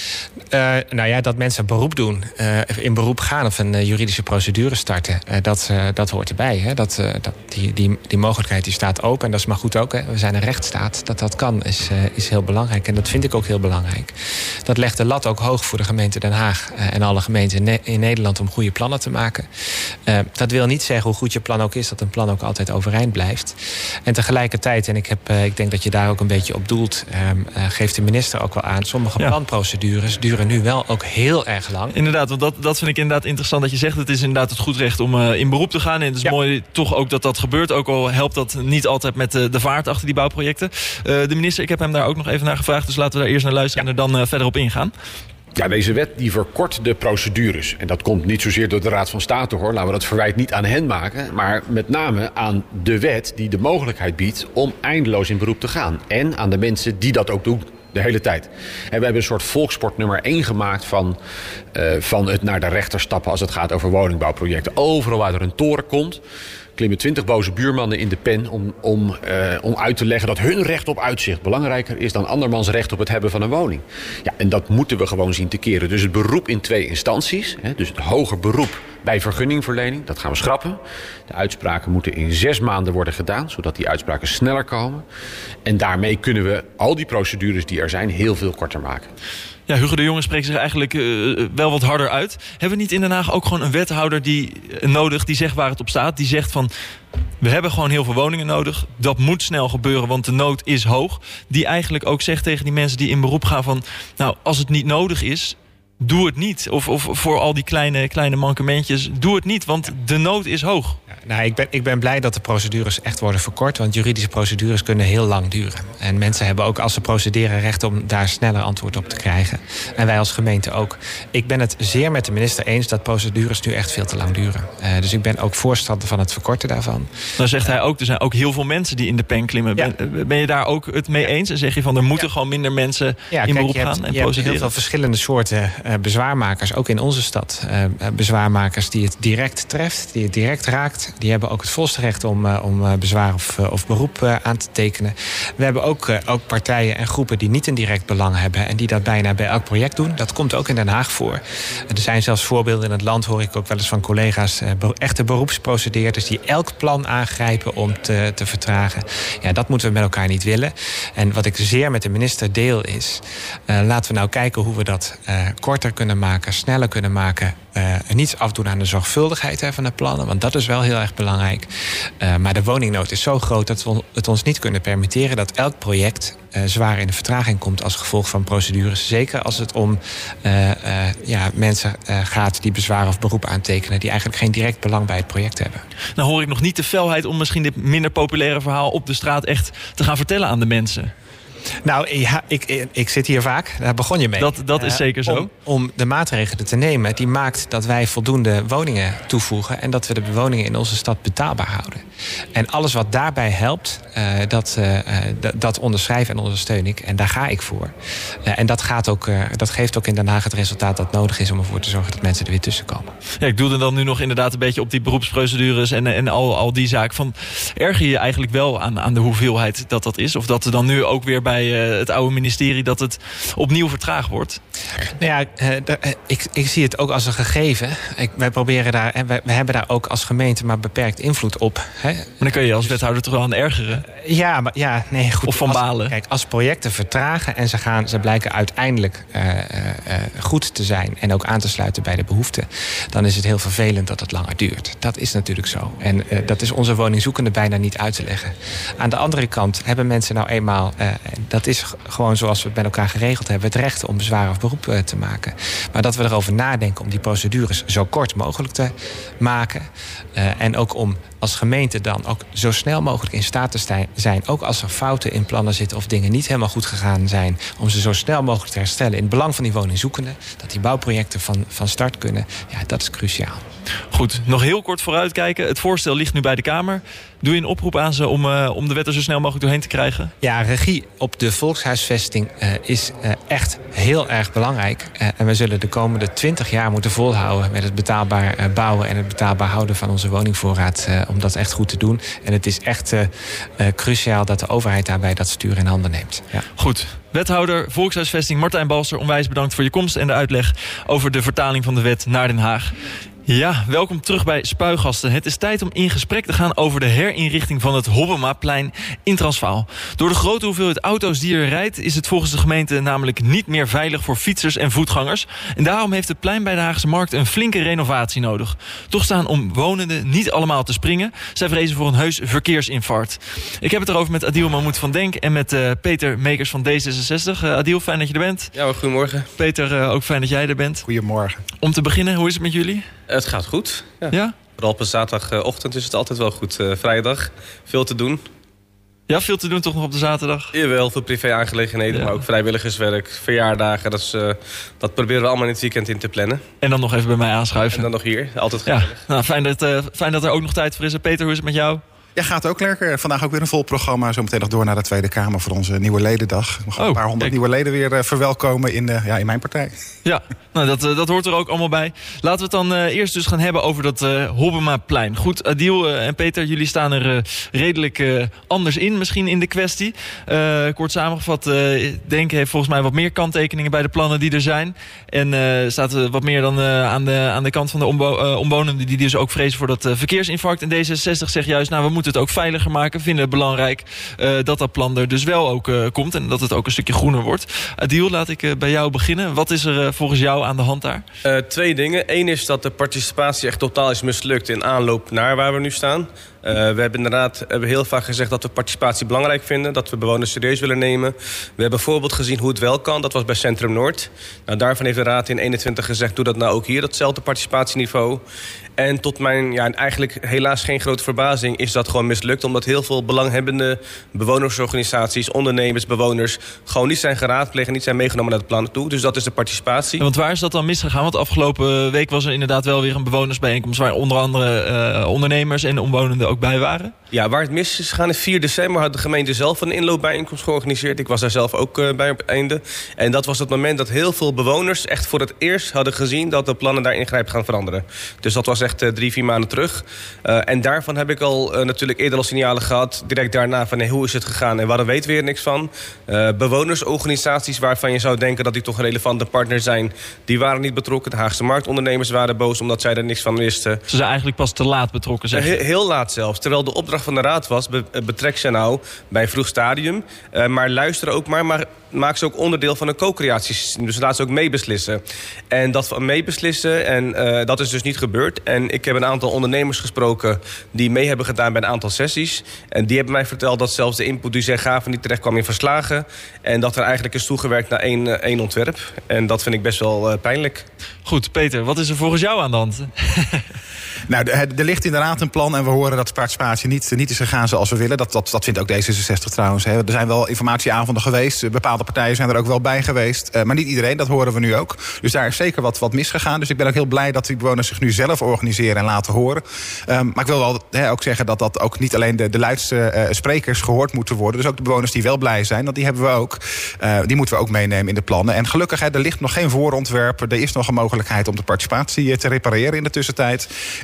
Uh, nou ja, dat mensen beroep doen, uh, in beroep gaan of een uh, juridische procedure starten, uh, dat, uh, dat hoort erbij. Hè? Dat, uh, dat, die, die, die mogelijkheid die staat open en dat is maar goed ook. Hè? We zijn een rechtsstaat. Dat dat kan is, uh, is heel belangrijk en dat vind ik ook heel belangrijk. Dat legt de lat ook hoog voor de gemeente Den Haag uh, en alle gemeenten in, ne- in Nederland om goede plannen te maken. Uh, dat wil niet zeggen hoe goed je plan ook is, dat een plan ook altijd overeind blijft. En tegelijkertijd, en ik, heb, uh, ik denk dat je daar ook een beetje op doelt, uh, uh, geeft de minister ook wel aan, sommige ja. planprocedures duren nu wel ook heel erg lang. Inderdaad, want dat, dat vind ik inderdaad interessant dat je zegt. Het is inderdaad het goed recht om uh, in beroep te gaan. En het is ja. mooi toch ook dat dat gebeurt. Ook al helpt dat niet altijd met uh, de vaart achter die bouwprojecten. Uh, de minister, ik heb hem daar ook nog even naar gevraagd. Dus laten we daar eerst naar luisteren ja. en er dan uh, verder op ingaan. Ja, deze wet die verkort de procedures. En dat komt niet zozeer door de Raad van State, hoor. Laten we dat verwijt niet aan hen maken. Maar met name aan de wet die de mogelijkheid biedt om eindeloos in beroep te gaan. En aan de mensen die dat ook doen. De hele tijd. En we hebben een soort volkssport nummer één gemaakt van, uh, van het naar de rechter stappen als het gaat over woningbouwprojecten. Overal waar er een toren komt, klimmen twintig boze buurmannen in de pen om, om, uh, om uit te leggen dat hun recht op uitzicht belangrijker is dan andermans recht op het hebben van een woning. Ja, en dat moeten we gewoon zien te keren. Dus het beroep in twee instanties, hè, dus het hoger beroep bij vergunningverlening, dat gaan we schrappen. De uitspraken moeten in zes maanden worden gedaan, zodat die uitspraken sneller komen. En daarmee kunnen we al die procedures die er zijn heel veel korter maken. Ja, Hugo de Jonge spreekt zich eigenlijk uh, wel wat harder uit. Hebben we niet in Den Haag ook gewoon een wethouder die uh, nodig, die zegt waar het op staat, die zegt van, we hebben gewoon heel veel woningen nodig. Dat moet snel gebeuren, want de nood is hoog. Die eigenlijk ook zegt tegen die mensen die in beroep gaan van, nou, als het niet nodig is, doe het niet. Of, of voor al die kleine, kleine mankementjes, doe het niet, want de nood is hoog. Ja, nou, ik ben, ik ben blij dat de procedures echt worden verkort, want juridische procedures kunnen heel lang duren. En mensen hebben ook, als ze procederen, recht om daar sneller antwoord op te krijgen. En wij als gemeente ook. Ik ben het zeer met de minister eens dat procedures nu echt veel te lang duren. Uh, dus ik ben ook voorstander van het verkorten daarvan. Dan zegt hij ook, er zijn ook heel veel mensen die in de pen klimmen. Ja. Ben, ben je daar ook het mee eens? En zeg je van, er moeten ja. gewoon minder mensen ja, in kijk, beroep gaan hebt, en je procederen? Je hebt heel veel verschillende soorten uh, bezwaarmakers, ook in onze stad. Uh, bezwaarmakers die het direct treft, die het direct raakt. Die hebben ook het volste recht om, uh, om uh, bezwaar of, uh, of beroep uh, aan te tekenen. We hebben ook, uh, ook partijen en groepen die niet een direct belang hebben en die dat bijna bij elk project doen. Dat komt ook in Den Haag voor. Er zijn zelfs voorbeelden in het land, hoor ik ook wel eens van collega's, uh, echte beroepsprocedeerders die elk plan aangrijpen om te, te vertragen. Ja, dat moeten we met elkaar niet willen. En wat ik zeer met de minister deel is, uh, laten we nou kijken hoe we dat uh, korter kunnen maken, sneller kunnen maken. Uh, niets afdoen aan de zorgvuldigheid hè, van de plannen, want dat is wel heel erg belangrijk. Uh, maar de woningnood is zo groot dat we het ons niet kunnen permitteren dat elk project uh, zwaar in de vertraging komt als gevolg van procedures. Zeker als het om uh, uh, ja, mensen uh, gaat die bezwaar of beroep aantekenen die eigenlijk geen direct belang bij het project hebben. Nou hoor ik nog niet de felheid om misschien dit minder populaire verhaal op de straat echt te gaan vertellen aan de mensen. Nou ja, ik, ik zit hier vaak. Daar begon je mee. Dat, dat is zeker zo. Om, om de maatregelen te nemen die maakt dat wij voldoende woningen toevoegen en dat we de woningen in onze stad betaalbaar houden. En alles wat daarbij helpt, uh, dat, uh, d- dat onderschrijf en ondersteun ik. En daar ga ik voor. Uh, en dat, gaat ook, uh, dat geeft ook in Den Haag het resultaat dat nodig is om ervoor te zorgen dat mensen er weer tussen komen. Ja, ik doe er dan nu nog inderdaad een beetje op die beroepsprocedures en, en al, al die zaken. Van, erger je eigenlijk wel aan, aan de hoeveelheid dat dat is? Of dat er dan nu ook weer bij bij uh, het oude ministerie dat het opnieuw vertraagd wordt? Nou ja, uh, d- uh, ik, ik zie het ook als een gegeven. Ik, wij proberen daar, en wij, wij hebben daar ook als gemeente maar beperkt invloed op. Hè. Maar dan kun je als wethouder toch wel aan ergeren. Ja, maar ja, nee, goed. Of van als, balen. Kijk, als projecten vertragen en ze, gaan, ze blijken uiteindelijk uh, uh, goed te zijn en ook aan te sluiten bij de behoeften, dan is het heel vervelend dat het langer duurt. Dat is natuurlijk zo. En uh, dat is onze woningzoekende bijna niet uit te leggen. Aan de andere kant hebben mensen nou eenmaal, uh, dat is gewoon zoals we het met elkaar geregeld hebben, het recht om bezwaar of beroep uh, te maken. Maar dat we erover nadenken om die procedures zo kort mogelijk te maken. Uh, en ook om als gemeente dan ook zo snel mogelijk in staat te zijn, ook als er fouten in plannen zitten of dingen niet helemaal goed gegaan zijn, om ze zo snel mogelijk te herstellen in het belang van die woningzoekenden, dat die bouwprojecten van, van start kunnen. Ja, dat is cruciaal. Goed, nog heel kort vooruitkijken. Het voorstel ligt nu bij de Kamer. Doe je een oproep aan ze om, uh, om de wet er zo snel mogelijk doorheen te krijgen? Ja, regie op de volkshuisvesting uh, is uh, echt heel erg belangrijk. Uh, en we zullen de komende twintig jaar moeten volhouden met het betaalbaar uh, bouwen en het betaalbaar houden van onze woningvoorraad, uh, om dat echt goed te doen. En het is echt uh, uh, cruciaal dat de overheid daarbij dat stuur in handen neemt. Ja. Goed. Wethouder Volkshuisvesting Martijn Balser, onwijs bedankt voor je komst en de uitleg over de vertaling van de wet naar Den Haag. Ja, welkom terug bij Spuigasten. Het is tijd om in gesprek te gaan over de herinrichting van het Hobbemaplein in Transvaal. Door de grote hoeveelheid auto's die er rijdt, is het volgens de gemeente namelijk niet meer veilig voor fietsers en voetgangers. En daarom heeft het plein bij de Haagse Markt een flinke renovatie nodig. Toch staan omwonenden niet allemaal te springen. Zij vrezen voor een heus verkeersinfarct. Ik heb het erover met Adil Mahmoud van Denk en met uh, Peter Meekers van D zesenzestig. Uh, Adil, fijn dat je er bent. Ja, goedemorgen. Peter, uh, ook fijn dat jij er bent. Goedemorgen. Om te beginnen, hoe is het met jullie? Het gaat goed. Ja. Ja? Vooral op een zaterdagochtend is het altijd wel goed. Uh, vrijdag, veel te doen. Ja, veel te doen toch nog op de zaterdag? Jawel, veel privé-aangelegenheden, ja. Maar ook vrijwilligerswerk, verjaardagen. Dat, is, uh, dat proberen we allemaal in het weekend in te plannen. En dan nog even bij mij aanschuiven. En dan nog hier, altijd ja. gezellig. Nou, fijn, dat, uh, fijn dat er ook nog tijd voor is. Peter, hoe is het met jou? Ja, gaat ook lekker. Vandaag ook weer een vol programma. Zometeen nog door naar de Tweede Kamer voor onze nieuwe ledendag. We gaan oh, een paar honderd kijk. nieuwe leden weer uh, verwelkomen in, uh, ja, in mijn partij. Ja, nou, dat, uh, dat hoort er ook allemaal bij. Laten we het dan uh, eerst dus gaan hebben over dat uh, Hobbemaplein. Goed, Adil uh, en Peter, jullie staan er uh, redelijk uh, anders in misschien in de kwestie. Uh, kort samengevat, uh, Denk heeft volgens mij wat meer kanttekeningen bij de plannen die er zijn. En uh, staat uh, wat meer dan uh, aan, de, aan de kant van de omwo- uh, omwonenden die dus ook vrezen voor dat uh, verkeersinfarct. En D zesenzestig zegt juist, nou, we moeten het ook veiliger maken. Vinden het belangrijk uh, dat dat plan er dus wel ook uh, komt. En dat het ook een stukje groener wordt. Adil, laat ik uh, bij jou beginnen. Wat is er uh, volgens jou aan de hand daar? Uh, twee dingen. Eén is dat de participatie echt totaal is mislukt in aanloop naar waar we nu staan. Uh, we hebben inderdaad hebben heel vaak gezegd dat we participatie belangrijk vinden. Dat we bewoners serieus willen nemen. We hebben bijvoorbeeld gezien hoe het wel kan. Dat was bij Centrum Noord. Nou, daarvan heeft de Raad in eenentwintig gezegd, doe dat nou ook hier. Datzelfde participatieniveau. En tot mijn ja, eigenlijk helaas geen grote verbazing is dat gewoon mislukt. Omdat heel veel belanghebbende bewonersorganisaties, ondernemers, bewoners gewoon niet zijn geraadpleegd en niet zijn meegenomen naar het plan toe. Dus dat is de participatie. Ja, want waar is dat dan misgegaan? Want afgelopen week was er inderdaad wel weer een bewonersbijeenkomst waar onder andere uh, ondernemers en omwonenden ook bij waren. Ja, waar het mis is gegaan is vier december had de gemeente zelf een inloopbijeenkomst georganiseerd. Ik was daar zelf ook uh, bij op het einde. En dat was het moment dat heel veel bewoners echt voor het eerst hadden gezien dat de plannen daar ingrijp gaan veranderen. Dus dat was echt uh, drie, vier maanden terug. Uh, en daarvan heb ik al uh, natuurlijk eerder al signalen gehad. Direct daarna van hey, hoe is het gegaan en waarom weten we er niks van. Uh, bewonersorganisaties waarvan je zou denken dat die toch een relevante partner zijn, die waren niet betrokken. De Haagse marktondernemers waren boos omdat zij er niks van wisten. Ze zijn eigenlijk pas te laat betrokken, zeg je? Uh, heel, heel laat zelfs. Terwijl de opdracht van de Raad was, be, betrek ze nou bij een vroeg stadium. Uh, maar luister ook maar, maar maak ze ook onderdeel van een co-creatiesysteem. Dus laat ze ook meebeslissen. En dat van meebeslissen, en uh, dat is dus niet gebeurd. En ik heb een aantal ondernemers gesproken die mee hebben gedaan bij een aantal sessies. En die hebben mij verteld dat zelfs de input die zij gaven niet terecht kwam in verslagen. En dat er eigenlijk is toegewerkt naar één, uh, één ontwerp. En dat vind ik best wel uh, pijnlijk. Goed, Peter, wat is er volgens jou aan de hand? Nou, er ligt inderdaad een plan en we horen dat de participatie niet, niet is gegaan zoals we willen. Dat, dat, dat vindt ook D zesenzestig trouwens. Hè. Er zijn wel informatieavonden geweest. Bepaalde partijen zijn er ook wel bij geweest. Uh, maar niet iedereen, dat horen we nu ook. Dus daar is zeker wat, wat misgegaan. Dus ik ben ook heel blij dat die bewoners zich nu zelf organiseren en laten horen. Um, maar ik wil wel hè, ook zeggen dat dat ook niet alleen de, de luidste uh, sprekers gehoord moeten worden. Dus ook de bewoners die wel blij zijn, dat die hebben we ook. Uh, die moeten we ook meenemen in de plannen. En gelukkig, hè, er ligt nog geen voorontwerp. Er is nog een mogelijkheid om de participatie te repareren in de tussentijd. En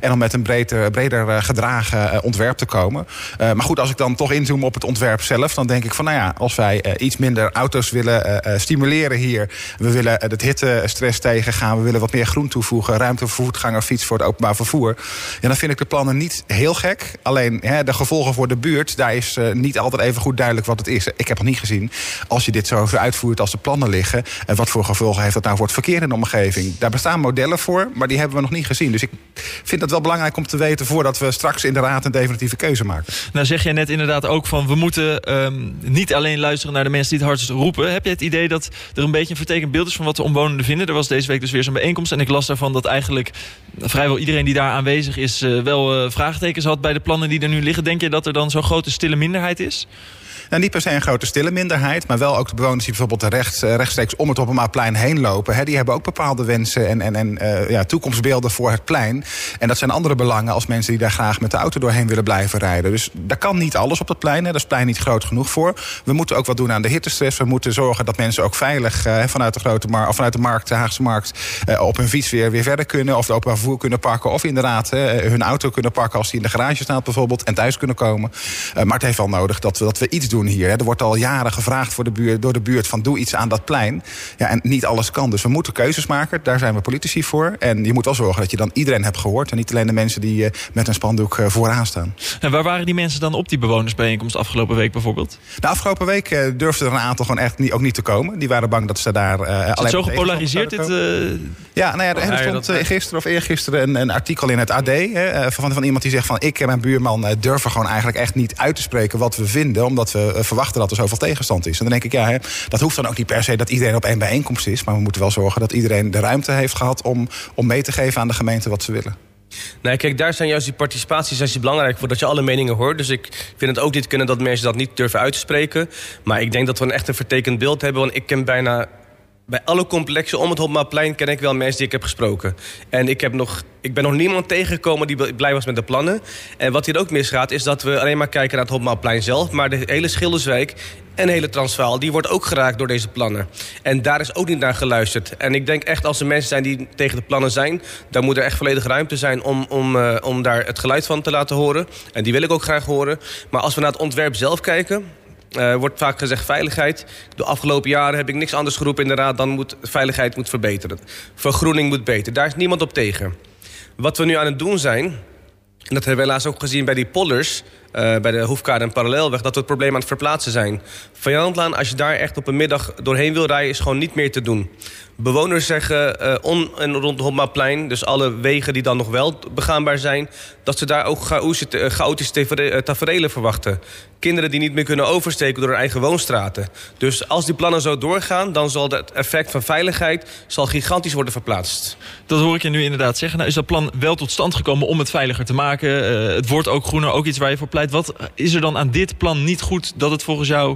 en om met een breder, breder uh, gedragen uh, ontwerp te komen. Uh, maar goed, als ik dan toch inzoom op het ontwerp zelf, dan denk ik van, nou ja, als wij uh, iets minder auto's willen uh, stimuleren hier, we willen uh, het hittestress tegengaan, we willen wat meer groen toevoegen, ruimte voor voetganger, fiets voor het openbaar vervoer. Ja, dan vind ik de plannen niet heel gek. Alleen hè, de gevolgen voor de buurt, daar is uh, niet altijd even goed duidelijk wat het is. Ik heb nog niet gezien, als je dit zo uitvoert als de plannen liggen, uh, wat voor gevolgen heeft dat nou voor het verkeer in de omgeving. Daar bestaan modellen voor, maar die hebben we nog niet gezien. Dus ik vind het wel belangrijk om te weten voordat we straks in de raad een definitieve keuze maken. Nou zeg jij net inderdaad ook van, we moeten um, niet alleen luisteren naar de mensen die het hardst roepen. Heb je het idee dat er een beetje een vertekend beeld is van wat de omwonenden vinden? Er was deze week dus weer zo'n bijeenkomst en ik las daarvan dat eigenlijk vrijwel iedereen die daar aanwezig is uh, wel uh, vraagtekens had bij de plannen die er nu liggen. Denk je dat er dan zo'n grote stille minderheid is? Nou, niet per se een grote stille minderheid, maar wel ook de bewoners die bijvoorbeeld rechts, rechtstreeks om het Openbaarplein heen lopen. Hè, die hebben ook bepaalde wensen en, en, en uh, ja, toekomstbeelden voor het plein. En dat zijn andere belangen als mensen die daar graag met de auto doorheen willen blijven rijden. Dus daar kan niet alles op dat plein. Hè. Daar is het plein niet groot genoeg voor. We moeten ook wat doen aan de hittestress. We moeten zorgen dat mensen ook veilig uh, vanuit de grote mar- of vanuit de markt, de Haagse markt, uh, op hun fiets weer, weer verder kunnen. Of de openbaar vervoer kunnen pakken. Of inderdaad uh, hun auto kunnen pakken als die in de garage staat bijvoorbeeld. En thuis kunnen komen. Uh, maar het heeft wel nodig dat we, dat we iets doen hier. Hè. Er wordt al jaren gevraagd voor de buurt, door de buurt van doe iets aan dat plein. Ja, en niet alles kan. Dus we moeten keuzes maken. Daar zijn we politici voor. En je moet wel zorgen dat je dan iedereen hebt gehoord. En niet alleen de mensen die uh, met een spandoek uh, vooraan staan. En waar waren die mensen dan op die bewonersbijeenkomst afgelopen week bijvoorbeeld? De afgelopen week uh, durfden er een aantal gewoon echt niet, ook niet te komen. Die waren bang dat ze daar... Uh, Is het zo gepolariseerd dit? Uh... Ja, nou ja, er, er stond uh, gisteren of eergisteren een, een artikel in het A D uh, van, van iemand die zegt van ik en mijn buurman uh, durven gewoon eigenlijk echt niet uit te spreken wat we vinden. Omdat we uh, verwachten dat er zoveel tegenstand is. En dan denk ik, ja, hè, dat hoeft dan ook niet per se dat iedereen op één bijeenkomst is. Maar we moeten wel zorgen dat iedereen de ruimte heeft gehad om, om mee te geven aan de gemeente wat ze willen. Nee, kijk, daar zijn juist die participaties juist belangrijk voor dat je alle meningen hoort. Dus ik vind het ook niet kunnen dat mensen dat niet durven uit te spreken. Maar ik denk dat we een echt een vertekend beeld hebben. Want ik ken bijna bij alle complexen om het Hopmaplein ken ik wel mensen die ik heb gesproken. En ik, heb nog, ik ben nog niemand tegengekomen die blij was met de plannen. En wat hier ook misgaat is dat we alleen maar kijken naar het Hopmaplein zelf. Maar de hele Schilderswijk en de hele Transvaal, die wordt ook geraakt door deze plannen. En daar is ook niet naar geluisterd. En ik denk echt als er mensen zijn die tegen de plannen zijn, dan moet er echt volledige ruimte zijn om, om, uh, om daar het geluid van te laten horen. En die wil ik ook graag horen. Maar als we naar het ontwerp zelf kijken, Uh, wordt vaak gezegd veiligheid. De afgelopen jaren heb ik niks anders geroepen in de raad dan moet veiligheid moet verbeteren. Vergroening moet beter. Daar is niemand op tegen. Wat we nu aan het doen zijn, en dat hebben we helaas ook gezien bij die polders, Uh, bij de Hoefkade en Parallelweg, dat we het probleem aan het verplaatsen zijn. Van Janatlaan, als je daar echt op een middag doorheen wil rijden, is gewoon niet meer te doen. Bewoners zeggen uh, on en rond het Hopmaplein, dus alle wegen die dan nog wel begaanbaar zijn, dat ze daar ook chaotische taferelen verwachten. Kinderen die niet meer kunnen oversteken door hun eigen woonstraten. Dus als die plannen zo doorgaan, dan zal het effect van veiligheid zal gigantisch worden verplaatst. Dat hoor ik je nu inderdaad zeggen. Nou, is dat plan wel tot stand gekomen om het veiliger te maken? Uh, het wordt ook groener, ook iets waar je voor pleit. Wat is er dan aan dit plan niet goed dat het volgens jou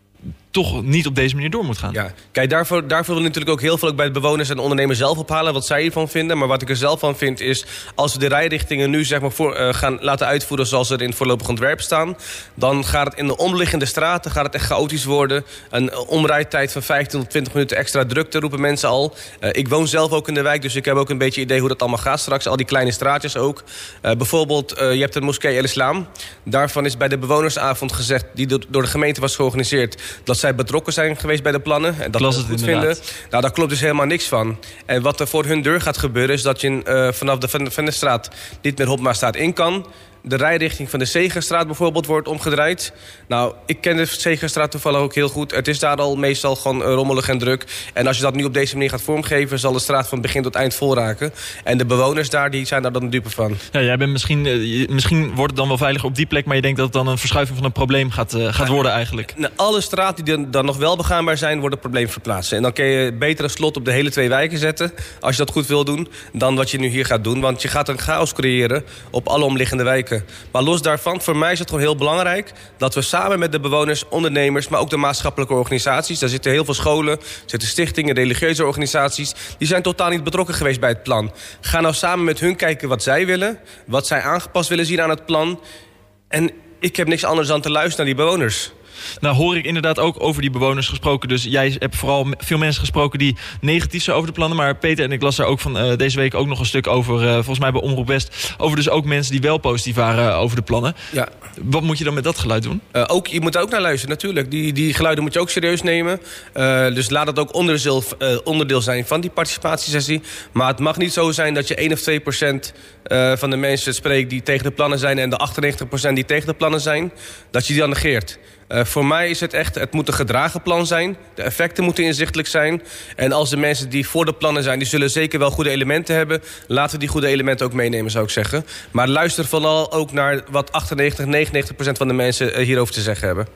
toch niet op deze manier door moet gaan? Ja, kijk, daarvoor, daarvoor wil ik natuurlijk ook heel veel ook bij de bewoners en de ondernemers zelf ophalen wat zij hiervan vinden. Maar wat ik er zelf van vind is, als we de rijrichtingen nu zeg maar voor, uh, gaan laten uitvoeren zoals er in het voorlopig ontwerp staan, dan gaat het in de omliggende straten gaat het echt chaotisch worden. Een omrijdtijd van vijftien tot twintig minuten extra drukte roepen mensen al. Uh, ik woon zelf ook in de wijk, dus ik heb ook een beetje idee hoe dat allemaal gaat straks. Al die kleine straatjes ook. Uh, bijvoorbeeld, uh, je hebt de moskee El Islam. Daarvan is bij de bewonersavond gezegd, die door de gemeente was georganiseerd, dat zij betrokken zijn geweest bij de plannen. En dat we het goed vinden. Nou, daar klopt dus helemaal niks van. En wat er voor hun deur gaat gebeuren is dat je uh, vanaf de Vennestraat niet meer Hopmastraat in kan. De rijrichting van de Zegerstraat bijvoorbeeld wordt omgedraaid. Nou, ik ken de Zegerstraat toevallig ook heel goed. Het is daar al meestal gewoon rommelig en druk. En als je dat nu op deze manier gaat vormgeven, zal de straat van begin tot eind vol raken. En de bewoners daar, die zijn daar dan dupe van. Ja, jij bent misschien, uh, misschien wordt het dan wel veiliger op die plek, maar je denkt dat het dan een verschuiving van een probleem gaat, uh, gaat worden eigenlijk. Nou, alle straten die dan nog wel begaanbaar zijn, worden het probleem verplaatst. En dan kun je beter een slot op de hele twee wijken zetten, als je dat goed wil doen, dan wat je nu hier gaat doen. Want je gaat een chaos creëren op alle omliggende wijken. Maar los daarvan, voor mij is het gewoon heel belangrijk dat we samen met de bewoners, ondernemers, maar ook de maatschappelijke organisaties, daar zitten heel veel scholen, er zitten stichtingen, religieuze organisaties, die zijn totaal niet betrokken geweest bij het plan. Ga nou samen met hun kijken wat zij willen, wat zij aangepast willen zien aan het plan. En ik heb niks anders dan te luisteren naar die bewoners. Nou hoor ik inderdaad ook over die bewoners gesproken. Dus jij hebt vooral veel mensen gesproken die negatief zijn over de plannen. Maar Peter, en ik las daar ook van uh, deze week ook nog een stuk over, uh, volgens mij bij Omroep West, over dus ook mensen die wel positief waren uh, over de plannen. Ja. Wat moet je dan met dat geluid doen? Uh, ook, je moet er ook naar luisteren, natuurlijk. Die, die geluiden moet je ook serieus nemen. Uh, dus laat dat ook onderdeel, uh, onderdeel zijn van die participatiesessie. Maar het mag niet zo zijn dat je één of twee procent uh, van de mensen spreekt die tegen de plannen zijn en de achtennegentig procent die tegen de plannen zijn, dat je die dan negeert. Uh, voor mij is het echt, het moet een gedragen plan zijn. De effecten moeten inzichtelijk zijn. En als de mensen die voor de plannen zijn, die zullen zeker wel goede elementen hebben. Laten we die goede elementen ook meenemen, zou ik zeggen. Maar luister vooral ook naar wat achtennegentig, negenennegentig procent van de mensen hierover te zeggen hebben.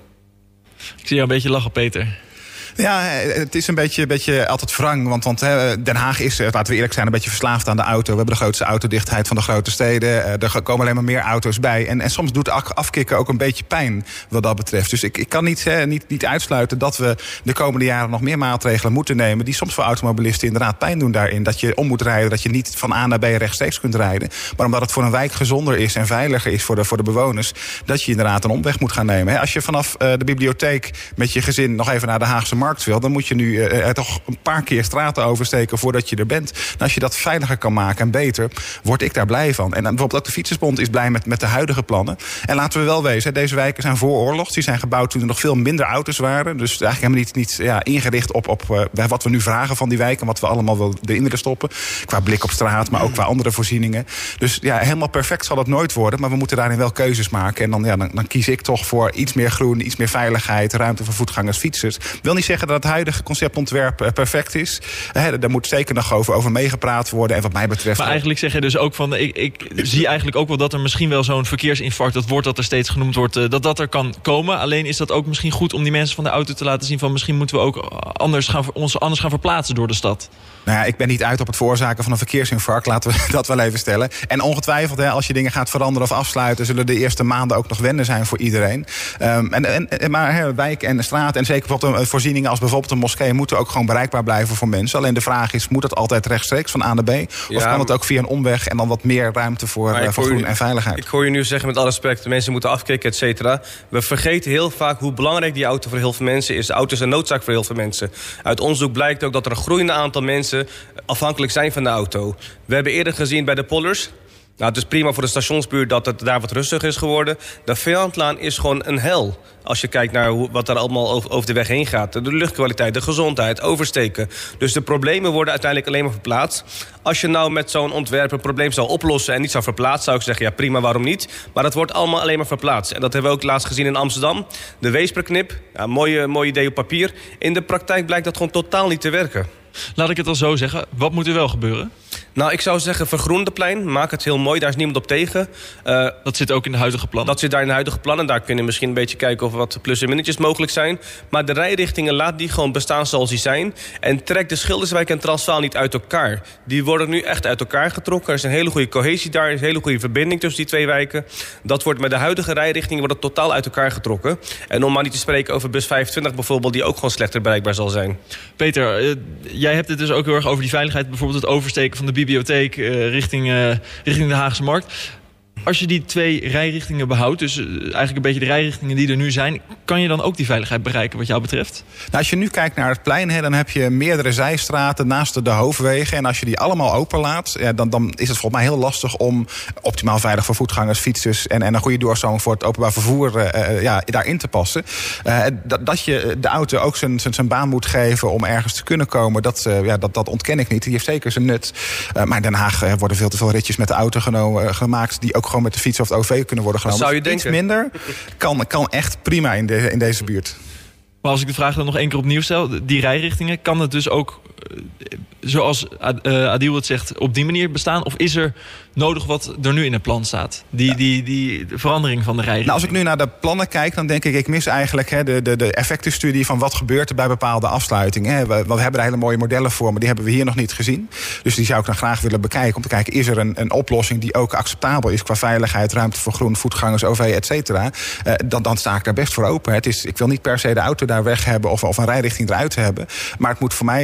Ik zie jou een beetje lachen, Peter. Ja, het is een beetje, beetje altijd wrang. Want, want Den Haag is, laten we eerlijk zijn, een beetje verslaafd aan de auto. We hebben de grootste autodichtheid van de grote steden. Er komen alleen maar meer auto's bij. En, en soms doet afkicken ook een beetje pijn wat dat betreft. Dus ik, ik kan niet, hè, niet, niet uitsluiten dat we de komende jaren nog meer maatregelen moeten nemen die soms voor automobilisten inderdaad pijn doen daarin. Dat je om moet rijden, dat je niet van A naar B rechtstreeks kunt rijden. Maar omdat het voor een wijk gezonder is en veiliger is voor de, voor de bewoners, dat je inderdaad een omweg moet gaan nemen. Als je vanaf uh, de bibliotheek met je gezin nog even naar de Haagse Markt wil, dan moet je nu uh, toch een paar keer straten oversteken voordat je er bent. En als je dat veiliger kan maken en beter, word ik daar blij van. En bijvoorbeeld ook de Fietsersbond is blij met, met de huidige plannen. En laten we wel wezen, deze wijken zijn voor oorlog. Die zijn gebouwd toen er nog veel minder auto's waren. Dus eigenlijk helemaal niet, niet ja, ingericht op, op uh, wat we nu vragen van die wijken en wat we allemaal wel erin willen stoppen. Qua blik op straat, maar ook qua andere voorzieningen. Dus ja, helemaal perfect zal het nooit worden, maar we moeten daarin wel keuzes maken. En dan, ja, dan, dan kies ik toch voor iets meer groen, iets meer veiligheid, ruimte voor voetgangers, fietsers. Ik wil niet zeggen dat het huidige conceptontwerp perfect is. He, daar moet zeker nog over, over meegepraat worden. En wat mij betreft. Maar eigenlijk zeg je dus ook van, ik, ik zie eigenlijk ook wel dat er misschien wel zo'n verkeersinfarct, dat woord dat er steeds genoemd wordt, dat dat er kan komen. Alleen is dat ook misschien goed om die mensen van de auto te laten zien van misschien moeten we ook anders gaan, ons anders gaan verplaatsen door de stad. Nou ja, ik ben niet uit op het veroorzaken van een verkeersinfarct. Laten we dat wel even stellen. En ongetwijfeld, hè, als je dingen gaat veranderen of afsluiten, zullen de eerste maanden ook nog wennen zijn voor iedereen. Um, en, en, maar hè, wijk en de straat en zeker bijvoorbeeld voorzieningen als bijvoorbeeld een moskee moeten ook gewoon bereikbaar blijven voor mensen. Alleen de vraag is, moet het altijd rechtstreeks van A naar B? Of ja, kan het ook via een omweg en dan wat meer ruimte voor, uh, voor groen u, en veiligheid? Ik hoor je nu zeggen met alle respect, de mensen moeten afkicken, et cetera. We vergeten heel vaak hoe belangrijk die auto voor heel veel mensen is. De auto is een noodzaak voor heel veel mensen. Uit onderzoek blijkt ook dat er een groeiende aantal mensen afhankelijk zijn van de auto. We hebben eerder gezien bij de polders. Nou, het is prima voor de stationsbuurt dat het daar wat rustiger is geworden. De Veerlandlaan is gewoon een hel. Als je kijkt naar hoe, wat er allemaal over, over de weg heen gaat. De luchtkwaliteit, de gezondheid, oversteken. Dus de problemen worden uiteindelijk alleen maar verplaatst. Als je nou met zo'n ontwerp een probleem zou oplossen en niet zou verplaatsen, zou ik zeggen, ja prima, waarom niet? Maar dat wordt allemaal alleen maar verplaatst. En dat hebben we ook laatst gezien in Amsterdam. De Weesperknip, ja, mooi, mooi idee op papier. In de praktijk blijkt dat gewoon totaal niet te werken. Laat ik het al zo zeggen. Wat moet er wel gebeuren? Nou, ik zou zeggen, vergroen de plein. Maak het heel mooi, daar is niemand op tegen. Uh, dat zit ook in de huidige plannen? Dat zit daar in de huidige plannen. Daar kun je misschien een beetje kijken of wat plus en minnetjes mogelijk zijn. Maar de rijrichtingen, laat die gewoon bestaan zoals die zijn. En trek de Schilderswijk en Transvaal niet uit elkaar. Die worden nu echt uit elkaar getrokken. Er is een hele goede cohesie daar, een hele goede verbinding tussen die twee wijken. Dat wordt met de huidige rijrichtingen wordt het totaal uit elkaar getrokken. En om maar niet te spreken over bus vijfentwintig bijvoorbeeld, die ook gewoon slechter bereikbaar zal zijn. Peter, uh, jij hebt het dus ook heel erg over die veiligheid. Bijvoorbeeld het oversteken van de bibliotheek uh, richting, uh, richting de Haagse Markt. Als je die twee rijrichtingen behoudt, dus eigenlijk een beetje de rijrichtingen die er nu zijn, kan je dan ook die veiligheid bereiken wat jou betreft? Nou, als je nu kijkt naar het plein, hè, dan heb je meerdere zijstraten naast de, de hoofdwegen. En als je die allemaal openlaat, ja, dan, dan is het volgens mij heel lastig om optimaal veilig voor voetgangers, fietsers en, en een goede doorstroming voor het openbaar vervoer uh, ja, daarin te passen. Uh, dat, dat je de auto ook zijn, zijn, zijn baan moet geven om ergens te kunnen komen, dat, uh, ja, dat, dat ontken ik niet. Die heeft zeker zijn nut. Uh, maar in Den Haag uh, worden veel te veel ritjes met de auto genomen, uh, gemaakt die ook gewoon met de fiets of het O V kunnen worden genomen. Zou je dus denken? Iets minder kan, kan echt prima in, de, in deze buurt. Maar als ik de vraag dan nog één keer opnieuw stel, die rijrichtingen, kan het dus ook, zoals Adil het zegt, op die manier bestaan? Of is er nodig wat er nu in het plan staat? Die, ja. die, die de verandering van de rijrichting. Nou, als ik nu naar de plannen kijk, dan denk ik, ik mis eigenlijk he, de, de, de effectenstudie van wat gebeurt er bij bepaalde afsluitingen. He, we, we hebben er hele mooie modellen voor, maar die hebben we hier nog niet gezien. Dus die zou ik dan graag willen bekijken. Om te kijken, is er een, een oplossing die ook acceptabel is qua veiligheid, ruimte voor groen, voetgangers, O V, et cetera. Uh, dan, dan sta ik daar best voor open. Het is, ik wil niet per se de auto daar weg hebben of, of een rijrichting eruit hebben. Maar het moet voor mij vooral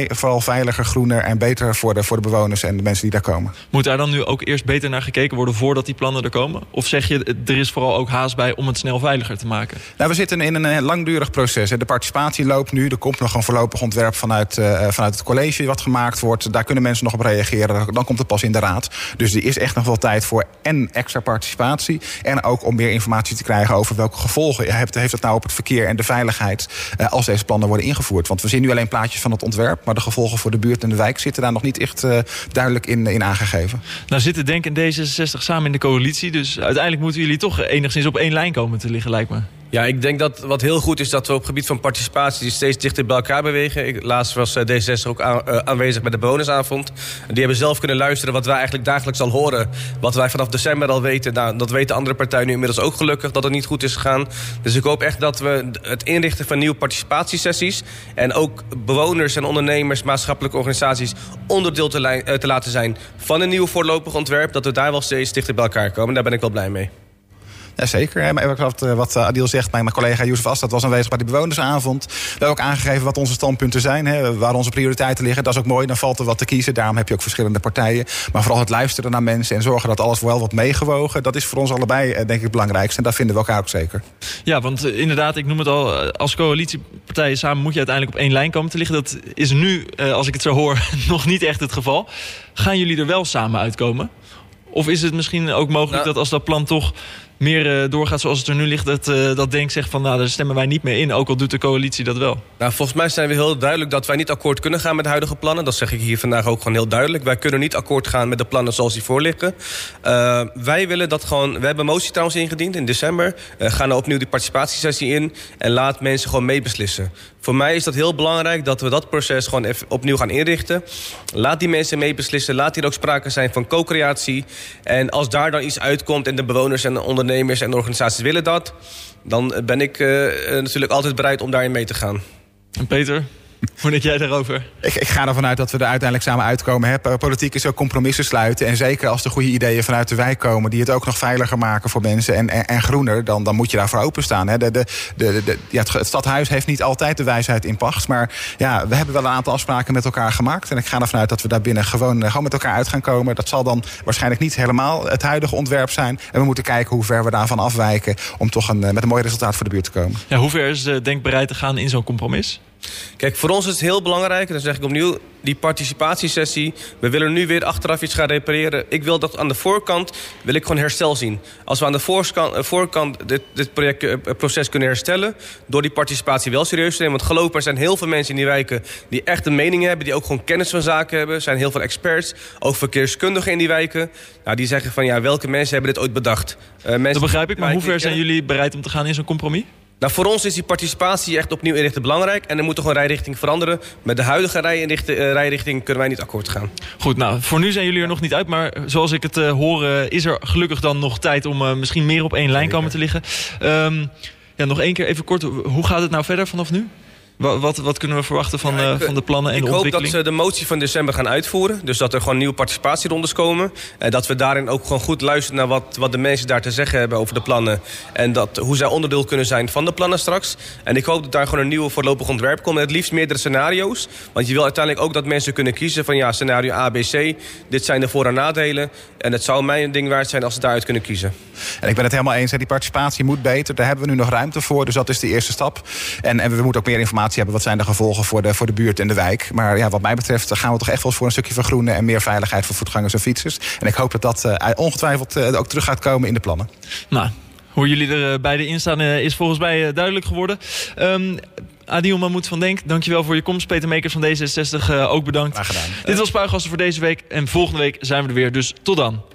veiliger, groener en beter voor de, voor de bewoners en de mensen die daar komen. Moet daar dan nu ook eerst beter naar gekeken worden voordat die plannen er komen? Of zeg je, er is vooral ook haast bij om het snel veiliger te maken? Nou, we zitten in een langdurig proces. De participatie loopt nu. Er komt nog een voorlopig ontwerp vanuit, uh, vanuit het college wat gemaakt wordt. Daar kunnen mensen nog op reageren. Dan komt het pas in de raad. Dus er is echt nog wel tijd voor en extra participatie. En ook om meer informatie te krijgen over welke gevolgen heeft, heeft het nou op het verkeer en de veiligheid uh, als deze plannen worden ingevoerd. Want we zien nu alleen plaatjes van het ontwerp. Maar de gevolgen voor de buurt en de wijk zitten daar nog niet echt uh, duidelijk in, in aangegeven. Nou zitten Denk en D zesenzestig samen in de coalitie. Dus uiteindelijk moeten jullie toch enigszins op één lijn komen te liggen, lijkt me. Ja, ik denk dat wat heel goed is dat we op het gebied van participatie steeds dichter bij elkaar bewegen. Ik, laatst was D zesenzestig ook aan, uh, aanwezig bij de bewonersavond. Die hebben zelf kunnen luisteren wat wij eigenlijk dagelijks al horen. Wat wij vanaf december al weten. Nou, dat weten andere partijen nu inmiddels ook gelukkig dat het niet goed is gegaan. Dus ik hoop echt dat we het inrichten van nieuwe participatiesessies en ook bewoners en ondernemers, maatschappelijke organisaties onderdeel te, li- uh, te laten zijn van een nieuw voorlopig ontwerp. Dat we daar wel steeds dichter bij elkaar komen. Daar ben ik wel blij mee. Ja, zeker. Maar wat, wat Adil zegt, mijn collega Youssef Astat was aanwezig bij de bewonersavond. We hebben ook aangegeven wat onze standpunten zijn, hè, waar onze prioriteiten liggen. Dat is ook mooi, dan valt er wat te kiezen. Daarom heb je ook verschillende partijen. Maar vooral het luisteren naar mensen en zorgen dat alles wel wordt meegewogen. Dat is voor ons allebei, denk ik, het belangrijkste. En daar vinden we elkaar ook zeker. Ja, want uh, inderdaad, ik noem het al, als coalitiepartijen samen moet je uiteindelijk op één lijn komen te liggen. Dat is nu, uh, als ik het zo hoor, nog niet echt het geval. Gaan jullie er wel samen uitkomen? Of is het misschien ook mogelijk nou, dat als dat plan toch meer uh, doorgaat zoals het er nu ligt, dat, uh, dat Denk zegt van nou, daar stemmen wij niet meer in, ook al doet de coalitie dat wel? Nou, volgens mij zijn we heel duidelijk dat wij niet akkoord kunnen gaan met de huidige plannen. Dat zeg ik hier vandaag ook gewoon heel duidelijk. Wij kunnen niet akkoord gaan met de plannen zoals die voorliggen. Uh, wij willen dat gewoon, we hebben een motie trouwens ingediend in december. Uh, gaan er opnieuw die participatiesessie in en laat mensen gewoon meebeslissen. Voor mij is dat heel belangrijk dat we dat proces gewoon even opnieuw gaan inrichten. Laat die mensen meebeslissen. Laat hier ook sprake zijn van co-creatie. En als daar dan iets uitkomt en de bewoners en de ondernemers en de organisaties willen dat, dan ben ik uh, natuurlijk altijd bereid om daarin mee te gaan. En Peter, hoe denk jij daarover? Ik, ik ga ervan uit dat we er uiteindelijk samen uitkomen. Hè. Politiek is ook compromissen sluiten. En zeker als er goede ideeën vanuit de wijk komen die het ook nog veiliger maken voor mensen en, en, en groener, dan, dan moet je daarvoor openstaan. Hè. De, de, de, de, ja, het, het stadhuis heeft niet altijd de wijsheid in pacht. Maar ja, we hebben wel een aantal afspraken met elkaar gemaakt. En ik ga ervan uit dat we daar binnen gewoon, gewoon met elkaar uit gaan komen. Dat zal dan waarschijnlijk niet helemaal het huidige ontwerp zijn. En we moeten kijken hoe ver we daarvan afwijken om toch een, met een mooi resultaat voor de buurt te komen. Ja, hoe ver is de Denk bereid te gaan in zo'n compromis? Kijk, voor ons is het heel belangrijk, en dan zeg ik opnieuw, die participatiesessie. We willen nu weer achteraf iets gaan repareren. Ik wil dat aan de voorkant, wil ik gewoon herstel zien. Als we aan de voorkant, voorkant dit, dit project, uh, proces kunnen herstellen, door die participatie wel serieus te nemen. Want geloof me, er zijn heel veel mensen in die wijken die echt een mening hebben, die ook gewoon kennis van zaken hebben. Er zijn heel veel experts, ook verkeerskundigen in die wijken. Nou, die zeggen van ja, welke mensen hebben dit ooit bedacht? Uh, mensen dat begrijp ik, maar hoe ver zijn jullie bereid om te gaan in zo'n compromis? Nou, voor ons is die participatie echt opnieuw inrichten belangrijk. En er moet toch een rijrichting veranderen. Met de huidige rijrichting, uh, rijrichting kunnen wij niet akkoord gaan. Goed, nou, voor nu zijn jullie er nog niet uit. Maar zoals ik het uh, hoor, uh, is er gelukkig dan nog tijd om uh, misschien meer op één lijn komen te liggen. Um, ja, nog één keer even kort. Hoe gaat het nou verder vanaf nu? Wat, wat, wat kunnen we verwachten van, ja, ik, uh, van de plannen en de ontwikkeling? Ik hoop dat ze de motie van december gaan uitvoeren. Dus dat er gewoon nieuwe participatierondes komen. En dat we daarin ook gewoon goed luisteren naar wat, wat de mensen daar te zeggen hebben over de plannen. En dat, hoe zij onderdeel kunnen zijn van de plannen straks. En ik hoop dat daar gewoon een nieuwe voorlopig ontwerp komt. En het liefst meerdere scenario's. Want je wil uiteindelijk ook dat mensen kunnen kiezen van ja, scenario A, B, C. Dit zijn de voor- en nadelen. En het zou mij een ding waard zijn als ze daaruit kunnen kiezen. En ik ben het helemaal eens. Hè. Die participatie moet beter. Daar hebben we nu nog ruimte voor. Dus dat is de eerste stap. En, en we moeten ook meer informatie hebben. Wat zijn de gevolgen voor de, voor de buurt en de wijk. Maar ja, wat mij betreft gaan we toch echt wel voor een stukje vergroenen en meer veiligheid voor voetgangers en fietsers. En ik hoop dat dat uh, ongetwijfeld uh, ook terug gaat komen in de plannen. Nou, hoe jullie er uh, beide in staan uh, is volgens mij uh, duidelijk geworden. Um, Adil Mahmoud van Denk, dankjewel voor je komst. Peter Meekers van D zesenzestig, uh, ook bedankt. Graag gedaan. Dit was Spuigasten voor deze week. En volgende week zijn we er weer, dus tot dan.